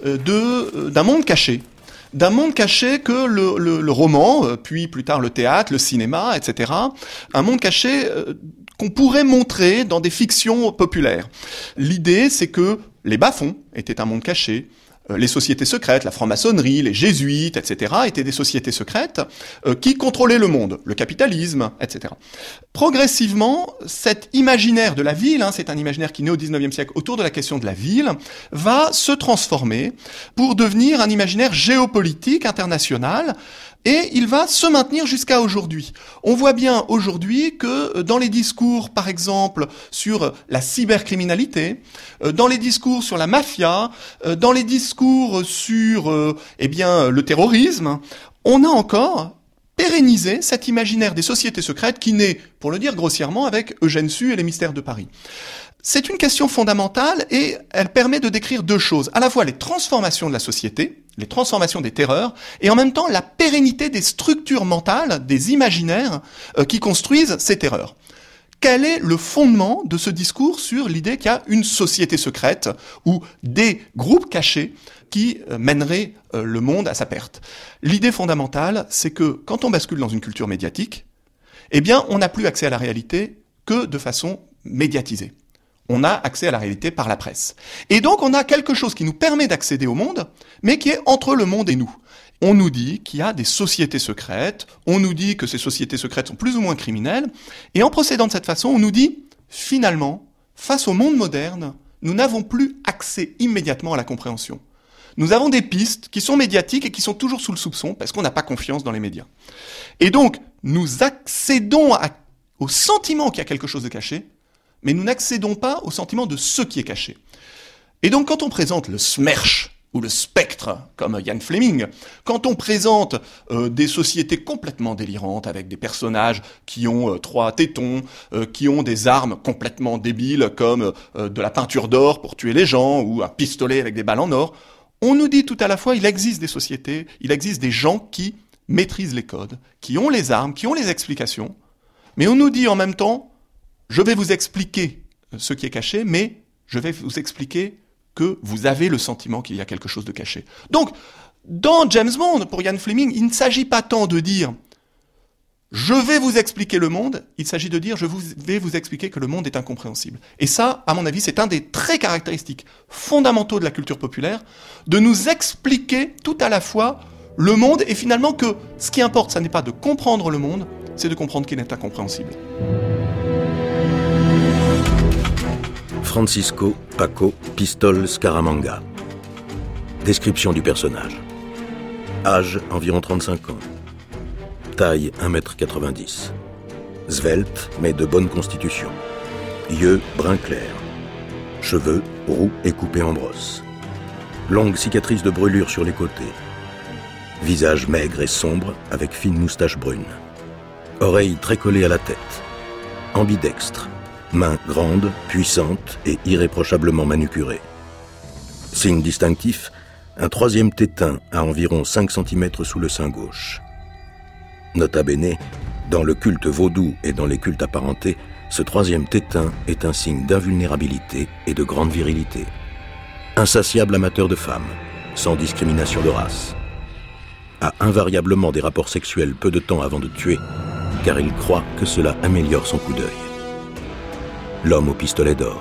de, d'un monde caché. D'un monde caché que le, le, le roman, puis plus tard le théâtre, le cinéma, et cetera. Un monde caché qu'on pourrait montrer dans des fictions populaires. L'idée, c'est que les bas-fonds étaient un monde caché. Les sociétés secrètes, la franc-maçonnerie, les jésuites, et cetera, étaient des sociétés secrètes euh, qui contrôlaient le monde, le capitalisme, et cetera. Progressivement, cet imaginaire de la ville, hein, c'est un imaginaire qui naît au dix-neuvième siècle autour de la question de la ville, va se transformer pour devenir un imaginaire géopolitique international, et il va se maintenir jusqu'à aujourd'hui. On voit bien aujourd'hui que dans les discours, par exemple, sur la cybercriminalité, dans les discours sur la mafia, dans les discours sur euh, eh bien, le terrorisme, on a encore pérennisé cet imaginaire des sociétés secrètes qui naît, pour le dire grossièrement, avec Eugène Sue et les mystères de Paris. C'est une question fondamentale et elle permet de décrire deux choses, à la fois les transformations de la société, les transformations des terreurs, et en même temps la pérennité des structures mentales, des imaginaires euh, qui construisent ces terreurs. Quel est le fondement de ce discours sur l'idée qu'il y a une société secrète ou des groupes cachés qui euh, mèneraient euh, le monde à sa perte? L'idée fondamentale, c'est que quand on bascule dans une culture médiatique, eh bien, on n'a plus accès à la réalité que de façon médiatisée. On a accès à la réalité par la presse. Et donc, on a quelque chose qui nous permet d'accéder au monde, mais qui est entre le monde et nous. On nous dit qu'il y a des sociétés secrètes, on nous dit que ces sociétés secrètes sont plus ou moins criminelles, et en procédant de cette façon, on nous dit, finalement, face au monde moderne, nous n'avons plus accès immédiatement à la compréhension. Nous avons des pistes qui sont médiatiques et qui sont toujours sous le soupçon, parce qu'on n'a pas confiance dans les médias. Et donc, nous accédons à, au sentiment qu'il y a quelque chose de caché, mais nous n'accédons pas au sentiment de ce qui est caché. Et donc, quand on présente le smersh, ou le spectre, comme Ian Fleming, quand on présente euh, des sociétés complètement délirantes, avec des personnages qui ont euh, trois tétons, euh, qui ont des armes complètement débiles, comme euh, de la peinture d'or pour tuer les gens, ou un pistolet avec des balles en or, on nous dit tout à la fois, il existe des sociétés, il existe des gens qui maîtrisent les codes, qui ont les armes, qui ont les explications, mais on nous dit en même temps, je vais vous expliquer ce qui est caché, mais je vais vous expliquer que vous avez le sentiment qu'il y a quelque chose de caché. Donc, dans James Bond, pour Ian Fleming, il ne s'agit pas tant de dire « je vais vous expliquer le monde », il s'agit de dire « je vous, vais vous expliquer que le monde est incompréhensible ». Et ça, à mon avis, c'est un des traits caractéristiques fondamentaux de la culture populaire, de nous expliquer tout à la fois le monde, et finalement que ce qui importe, ça n'est pas de comprendre le monde, c'est de comprendre qu'il est incompréhensible. Francisco Paco Pistol Scaramanga. Description du personnage. Âge environ trente-cinq ans. Taille un mètre quatre-vingt-dix. Svelte, mais de bonne constitution. Yeux brun clair. Cheveux roux et coupés en brosse. Longue cicatrice de brûlure sur les côtés. Visage maigre et sombre avec fine moustache brune. Oreilles très collées à la tête. Ambidextre. Mains grandes, puissantes et irréprochablement manucurées. Signe distinctif, un troisième tétin à environ cinq centimètres sous le sein gauche. Nota bene, dans le culte vaudou et dans les cultes apparentés, ce troisième tétin est un signe d'invulnérabilité et de grande virilité. Insatiable amateur de femmes, sans discrimination de race. A invariablement des rapports sexuels peu de temps avant de tuer, car il croit que cela améliore son coup d'œil. L'homme au pistolet d'or.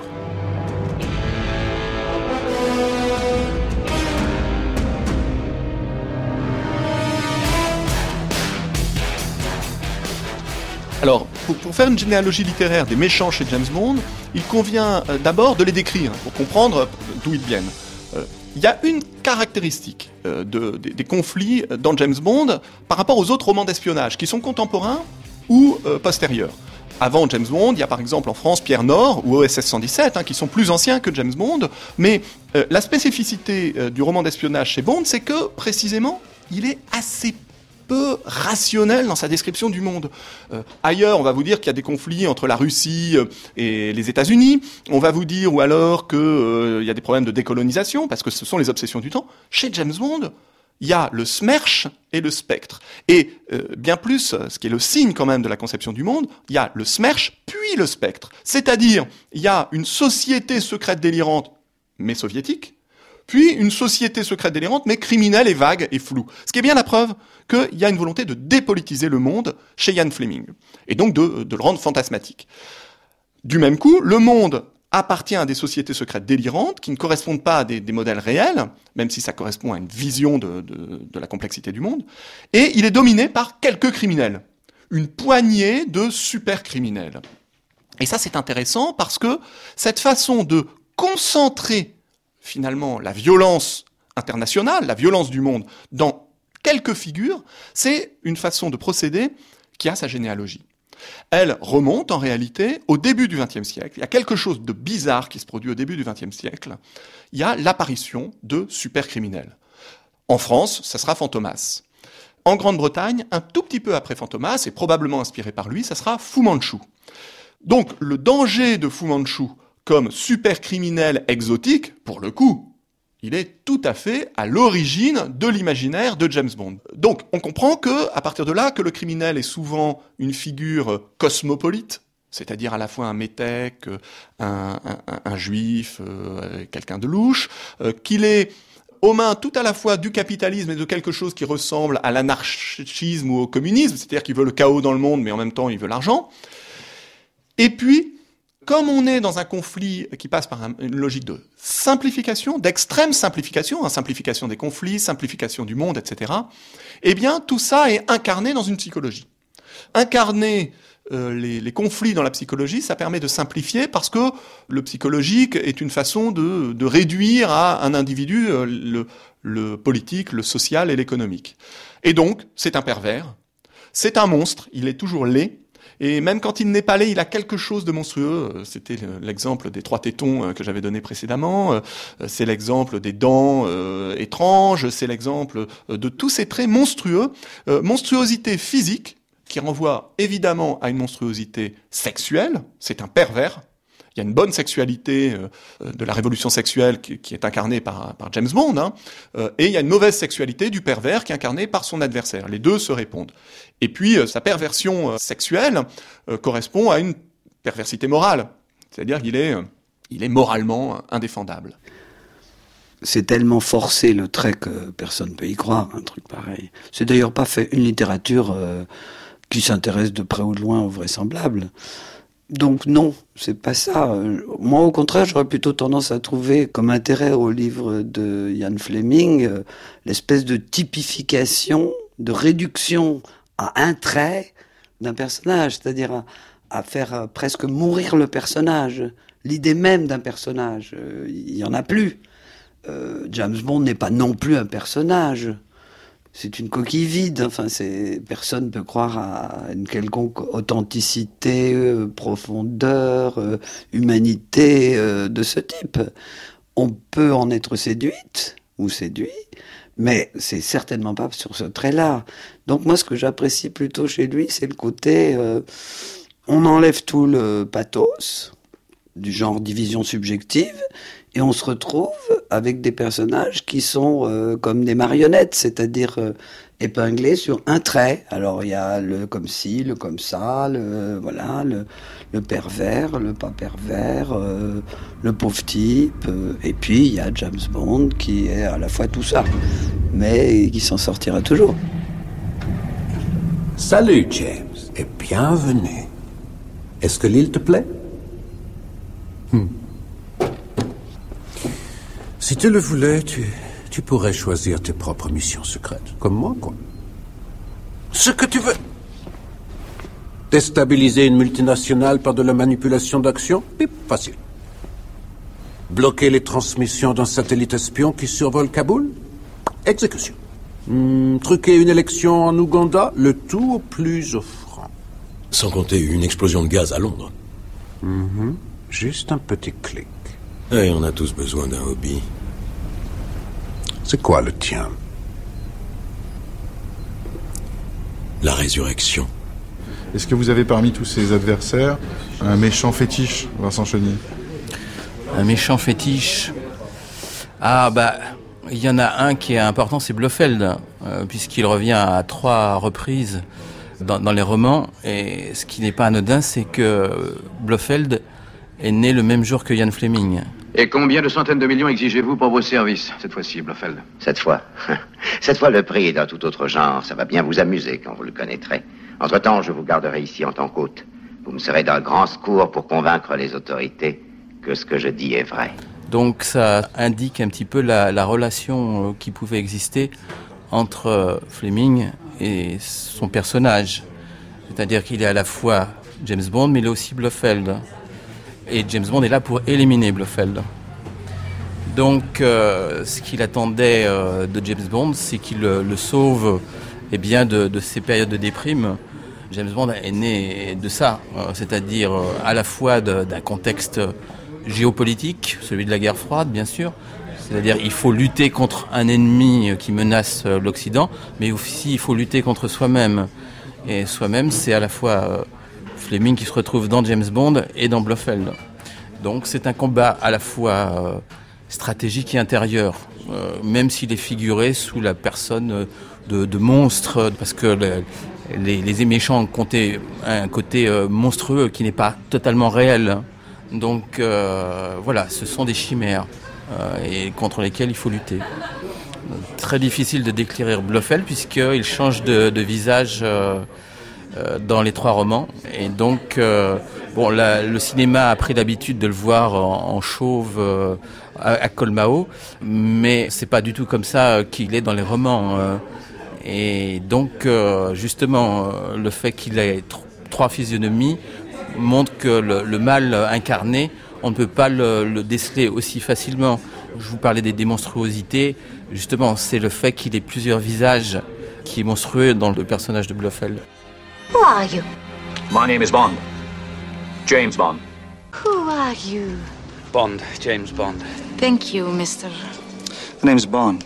Alors, pour, pour faire une généalogie littéraire des méchants chez James Bond, il convient euh, d'abord de les décrire, pour comprendre d'où ils viennent. Euh, il y a une caractéristique euh, de, de, des conflits dans James Bond par rapport aux autres romans d'espionnage, qui sont contemporains ou euh, postérieurs. Avant James Bond, il y a par exemple en France Pierre Nord ou O S S cent dix-sept, hein, qui sont plus anciens que James Bond, mais euh, la spécificité euh, du roman d'espionnage chez Bond, c'est que, précisément, il est assez peu rationnel dans sa description du monde. Euh, ailleurs, on va vous dire qu'il y a des conflits entre la Russie euh, et les États-Unis, on va vous dire ou alors qu'il euh, y a des problèmes de décolonisation, parce que ce sont les obsessions du temps. Chez James Bond, il y a le Smersh et le Spectre. Et euh, bien plus, ce qui est le signe quand même de la conception du monde, il y a le Smersh puis le Spectre. C'est-à-dire, il y a une société secrète délirante, mais soviétique, puis une société secrète délirante, mais criminelle et vague et floue. Ce qui est bien la preuve qu'il y a une volonté de dépolitiser le monde chez Ian Fleming, et donc de, de le rendre fantasmatique. Du même coup, le monde appartient à des sociétés secrètes délirantes qui ne correspondent pas à des, des modèles réels, même si ça correspond à une vision de, de, de la complexité du monde, et il est dominé par quelques criminels, une poignée de super criminels. Et ça, c'est intéressant parce que cette façon de concentrer finalement la violence internationale, la violence du monde, dans quelques figures, c'est une façon de procéder qui a sa généalogie. Elle remonte en réalité au début du vingtième siècle. Il y a quelque chose de bizarre qui se produit au début du vingtième siècle. Il y a l'apparition de super-criminels. En France, ça sera Fantomas. En Grande-Bretagne, un tout petit peu après Fantomas, et probablement inspiré par lui, ça sera Fu Manchu. Donc le danger de Fu Manchu comme super-criminel exotique, pour le coup, il est tout à fait à l'origine de l'imaginaire de James Bond. Donc, on comprend que, à partir de là, que le criminel est souvent une figure cosmopolite, c'est-à-dire à la fois un métèque, un, un, un juif, euh, quelqu'un de louche, euh, qu'il est aux mains tout à la fois du capitalisme et de quelque chose qui ressemble à l'anarchisme ou au communisme, c'est-à-dire qu'il veut le chaos dans le monde, mais en même temps, il veut l'argent. Et puis, comme on est dans un conflit qui passe par une logique de simplification, d'extrême simplification, hein, simplification des conflits, simplification du monde, et cetera, eh bien, tout ça est incarné dans une psychologie. Incarner euh, les, les conflits dans la psychologie, ça permet de simplifier parce que le psychologique est une façon de, de réduire à un individu euh, le, le politique, le social et l'économique. Et donc, c'est un pervers, c'est un monstre, il est toujours laid. Et même quand il n'est pas laid, il a quelque chose de monstrueux. C'était l'exemple des trois tétons que j'avais donné précédemment. C'est l'exemple des dents euh, étranges. C'est l'exemple de tous ces traits monstrueux. Euh, monstruosité physique, qui renvoie évidemment à une monstruosité sexuelle. C'est un pervers. Il y a une bonne sexualité euh, de la révolution sexuelle qui, qui est incarnée par, par James Bond, hein, euh, et il y a une mauvaise sexualité du pervers qui est incarnée par son adversaire. Les deux se répondent. Et puis, euh, sa perversion euh, sexuelle euh, correspond à une perversité morale. C'est-à-dire qu'il est, euh, il est moralement indéfendable. C'est tellement forcé le trait que personne ne peut y croire, un truc pareil. C'est d'ailleurs pas fait une littérature euh, qui s'intéresse de près ou de loin au vraisemblable. Donc non, c'est pas ça. Moi, au contraire, j'aurais plutôt tendance à trouver comme intérêt au livre de Ian Fleming euh, l'espèce de typification, de réduction à un trait d'un personnage, c'est-à-dire à, à faire euh, presque mourir le personnage, l'idée même d'un personnage. Euh, il y en a plus. Euh, James Bond n'est pas non plus un personnage. C'est une coquille vide. Enfin, c'est, personne ne peut croire à une quelconque authenticité, euh, profondeur, euh, humanité euh, de ce type. On peut en être séduite ou séduit, mais c'est certainement pas sur ce trait-là. Donc moi, ce que j'apprécie plutôt chez lui, c'est le côté... Euh, on enlève tout le pathos, du genre division subjective, et on se retrouve avec des personnages qui sont euh, comme des marionnettes, c'est-à-dire euh, épinglés sur un trait. Alors il y a le comme ci, le comme ça, le voilà, le, le pervers, le pas pervers, euh, le pauvre type, euh, et puis il y a James Bond qui est à la fois tout ça, mais qui s'en sortira toujours. Salut James, et bienvenue. Est-ce que l'île te plaît? hmm. Si tu le voulais, tu, tu pourrais choisir tes propres missions secrètes. Comme moi, quoi. Ce que tu veux. Déstabiliser une multinationale par de la manipulation d'actions? Pip, facile. Bloquer les transmissions d'un satellite espion qui survole Kaboul? Exécution. Hmm, truquer une élection en Ouganda? Le tout au plus offrant. Sans compter une explosion de gaz à Londres. Mm-hmm. Juste un petit clic. Et on a tous besoin d'un hobby. C'est quoi le tien? La résurrection. Est-ce que vous avez parmi tous ces adversaires un méchant fétiche, Vincent Chenier? Un méchant fétiche. Ah bah, il y en a un qui est important, c'est Blofeld, euh, puisqu'il revient à trois reprises dans, dans les romans. Et ce qui n'est pas anodin, c'est que Blofeld est né le même jour que Ian Fleming. Et combien de centaines de millions exigez-vous pour vos services, cette fois-ci, Blofeld? Cette fois Cette fois, le prix est d'un tout autre genre. Ça va bien vous amuser quand vous le connaîtrez. Entre-temps, je vous garderai ici en tant qu'hôte. Vous me serez d'un grand secours pour convaincre les autorités que ce que je dis est vrai. Donc ça indique un petit peu la, la relation qui pouvait exister entre Fleming et son personnage. C'est-à-dire qu'il est à la fois James Bond, mais il est aussi Blofeld. Et James Bond est là pour éliminer Blofeld. Donc, euh, ce qu'il attendait euh, de James Bond, c'est qu'il le, le sauve eh bien, de, de ces périodes de déprime. James Bond est né de ça, euh, c'est-à-dire euh, à la fois de, d'un contexte géopolitique, celui de la guerre froide, bien sûr. C'est-à-dire il faut lutter contre un ennemi qui menace euh, l'Occident, mais aussi il faut lutter contre soi-même. Et soi-même, c'est à la fois... Euh, Fleming qui se retrouve dans James Bond et dans Blofeld. Donc c'est un combat à la fois euh, stratégique et intérieur, euh, même s'il est figuré sous la personne de, de monstre, parce que le, les, les méchants ont compté un côté euh, monstrueux qui n'est pas totalement réel. Donc euh, voilà, ce sont des chimères euh, et contre lesquelles il faut lutter. Donc, très difficile de décrire Blofeld puisqu'il change de, de visage euh, dans les trois romans, et donc euh, bon, la, le cinéma a pris l'habitude de le voir en, en chauve euh, à, à Colmao, mais c'est pas du tout comme ça qu'il est dans les romans. Euh, et donc euh, justement, euh, le fait qu'il ait tr- trois physionomies montre que le, le mal incarné, on ne peut pas le, le déceler aussi facilement. Je vous parlais des, des monstruosités, justement, c'est le fait qu'il ait plusieurs visages qui est monstrueux dans le personnage de Blofeld. Who are you? My name is Bond. James Bond. Who are you? Bond, James Bond. Thank you, mister. The name's Bond.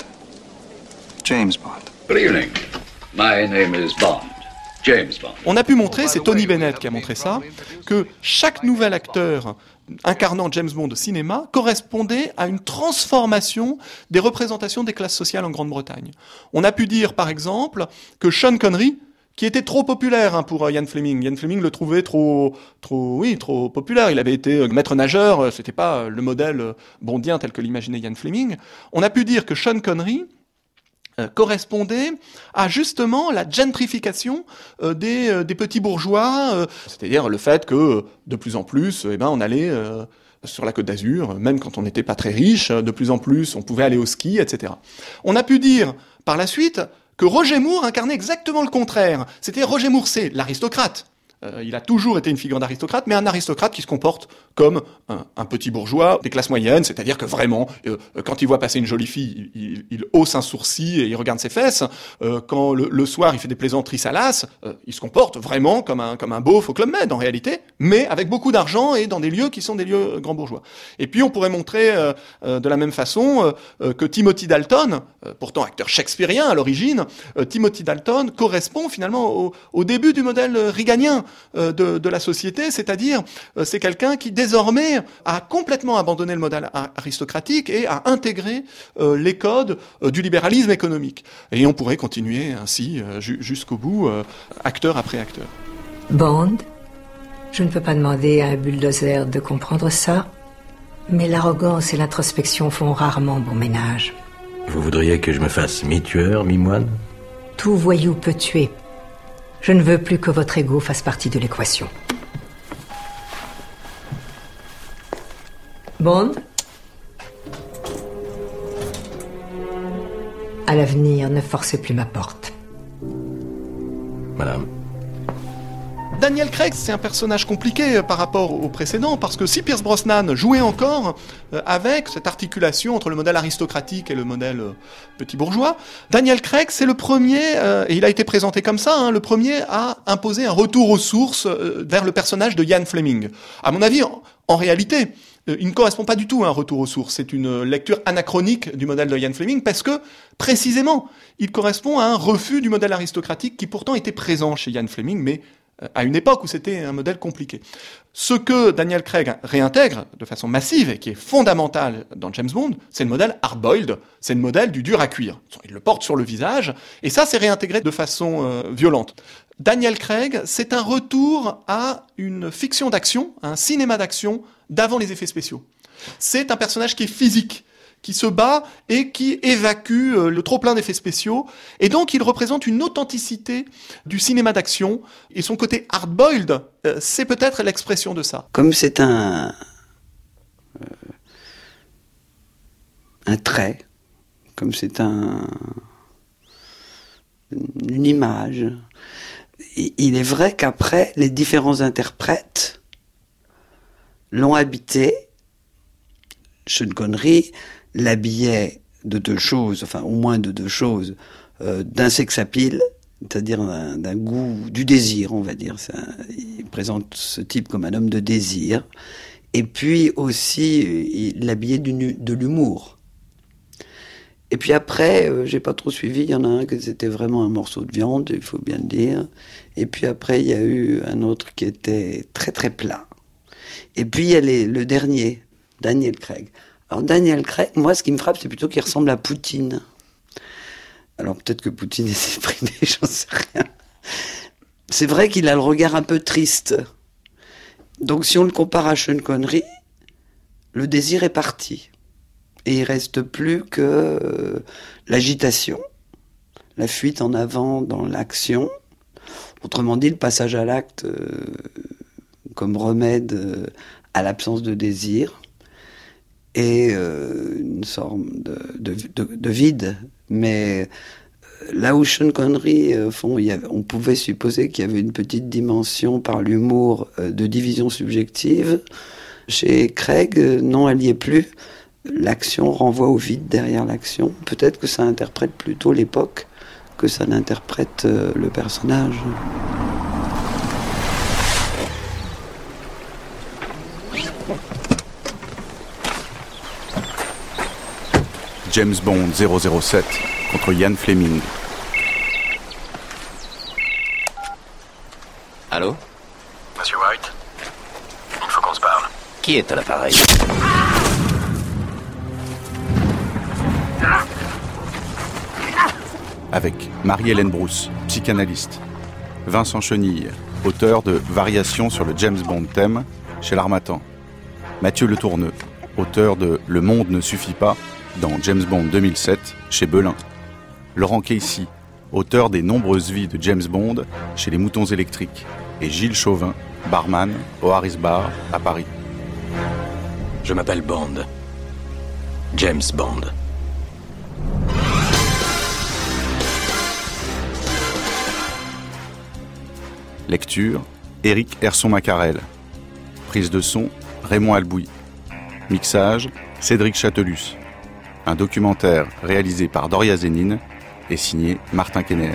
James Bond. Good evening. My name is Bond. James Bond. On a pu montrer, c'est Tony Bennett qui a montré ça, que chaque nouvel acteur incarnant James Bond au cinéma correspondait à une transformation des représentations des classes sociales en Grande-Bretagne. On a pu dire, par exemple, que Sean Connery, qui était trop populaire hein, pour Ian Fleming. Ian Fleming le trouvait trop, trop, oui, trop populaire. Il avait été euh, maître nageur, euh, c'était pas euh, le modèle euh, bondien tel que l'imaginait Ian Fleming. On a pu dire que Sean Connery euh, correspondait à justement la gentrification euh, des, euh, des petits bourgeois, euh, c'est-à-dire le fait que de plus en plus, eh ben, on allait euh, sur la Côte d'Azur, même quand on n'était pas très riche, de plus en plus, on pouvait aller au ski, et cetera. On a pu dire par la suite que Roger Moore incarnait exactement le contraire. C'était Roger Moore, c'est l'aristocrate. Euh, il a toujours été une figure d'aristocrate, mais un aristocrate qui se comporte comme un, un petit bourgeois des classes moyennes, c'est-à-dire que vraiment, euh, quand il voit passer une jolie fille, il, il, il hausse un sourcil et il regarde ses fesses. Euh, quand le, le soir, il fait des plaisanteries salaces, euh, il se comporte vraiment comme un, comme un beauf au Club Med, en réalité, mais avec beaucoup d'argent et dans des lieux qui sont des lieux grands bourgeois. Et puis, on pourrait montrer euh, euh, de la même façon euh, que Timothy Dalton, euh, pourtant acteur shakespearien à l'origine, euh, Timothy Dalton correspond finalement au, au début du modèle reaganien De, de la société, c'est-à-dire euh, c'est quelqu'un qui désormais a complètement abandonné le modèle aristocratique et a intégré euh, les codes euh, du libéralisme économique. Et on pourrait continuer ainsi euh, ju- jusqu'au bout, euh, acteur après acteur. Bond, je ne peux pas demander à un bulldozer de comprendre ça, mais l'arrogance et l'introspection font rarement bon ménage. Vous voudriez que je me fasse mi-tueur, mi-moine ? Tout voyou peut tuer. Je ne veux plus que votre ego fasse partie de l'équation. Bond ? À l'avenir, ne forcez plus ma porte. Madame. Daniel Craig, c'est un personnage compliqué par rapport au précédent, parce que si Pierce Brosnan jouait encore euh, avec cette articulation entre le modèle aristocratique et le modèle euh, petit bourgeois, Daniel Craig, c'est le premier, euh, et il a été présenté comme ça, hein, le premier à imposer un retour aux sources euh, vers le personnage de Ian Fleming. À mon avis, en, en réalité, euh, il ne correspond pas du tout à un retour aux sources. C'est une lecture anachronique du modèle de Ian Fleming, parce que, précisément, il correspond à un refus du modèle aristocratique qui pourtant était présent chez Ian Fleming, mais à une époque où c'était un modèle compliqué. Ce que Daniel Craig réintègre de façon massive et qui est fondamental dans James Bond, c'est le modèle hard-boiled, c'est le modèle du dur à cuire. Il le porte sur le visage, et ça, c'est réintégré de façon euh, violente. Daniel Craig, c'est un retour à une fiction d'action, à un cinéma d'action d'avant les effets spéciaux. C'est un personnage qui est physique, qui se bat et qui évacue le trop-plein d'effets spéciaux. Et donc, il représente une authenticité du cinéma d'action. Et son côté hard-boiled, euh, c'est peut-être l'expression de ça. Comme c'est un... Euh, un trait, comme c'est un... une image, il est vrai qu'après, les différents interprètes l'ont habité. Sean Connery l'habillait de deux choses, enfin au moins de deux choses, euh, d'un sex-appeal, c'est-à-dire d'un, d'un goût du désir, on va dire. Ça, il présente ce type comme un homme de désir. Et puis aussi, il l'habillait du, de l'humour. Et puis après, euh, j'ai pas trop suivi, il y en a un que c'était vraiment un morceau de viande, il faut bien le dire. Et puis après, il y a eu un autre qui était très très plat. Et puis il y a les, le dernier, Daniel Craig. Alors Daniel Craig, moi ce qui me frappe, c'est plutôt qu'il ressemble à Poutine. Alors peut-être que Poutine est déprimé, j'en sais rien. C'est vrai qu'il a le regard un peu triste. Donc si on le compare à Sean Connery, le désir est parti. Et il reste plus que euh, l'agitation, la fuite en avant dans l'action. Autrement dit, le passage à l'acte euh, comme remède euh, à l'absence de désir. Et euh, une sorte de, de, de, de vide. Mais là où Sean Connery, euh, font, il y avait, on pouvait supposer qu'il y avait une petite dimension par l'humour euh, de division subjective. Chez Craig, euh, non, elle n'y est plus. L'action renvoie au vide derrière l'action. Peut-être que ça interprète plutôt l'époque que ça n'interprète euh, le personnage. James Bond zéro zéro sept contre Ian Fleming. Allô? Monsieur White, il faut qu'on se parle. Qui est à l'appareil? Avec Marie-Hélène Brousse, psychanalyste. Vincent Chenille, auteur de Variations sur le James Bond thème chez l'Harmattan. Mathieu Le Tourneux, auteur de Le monde ne suffit pas dans James Bond deux mille sept chez Belin. Laurent Casey, auteur des nombreuses vies de James Bond chez les Moutons électriques, et Gilles Chauvin, barman au Harris Bar à Paris. Je m'appelle Bond. James Bond. Lecture, Éric Herson-Macarel. Prise de son, Raymond Albouy. Mixage, Cédric Chatelus. Un documentaire réalisé par Doria Zénine et signé Martin Kénéen.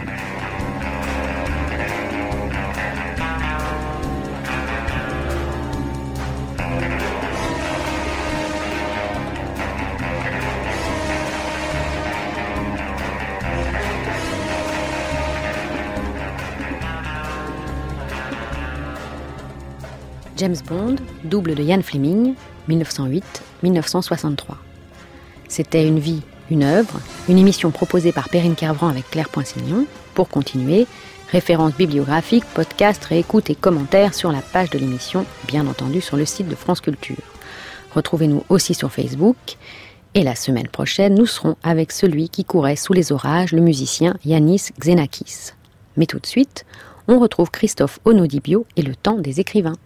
James Bond, double de Ian Fleming, mille neuf cent huit à mille neuf cent soixante-trois. C'était Une vie, une œuvre, une émission proposée par Perrine Kervran avec Claire Poinsignon. Pour continuer, références bibliographiques, podcasts, réécoutes et commentaires sur la page de l'émission, bien entendu sur le site de France Culture. Retrouvez-nous aussi sur Facebook. Et la semaine prochaine, nous serons avec celui qui courait sous les orages, le musicien Yanis Xenakis. Mais tout de suite, on retrouve Christophe Onodibio et le temps des écrivains.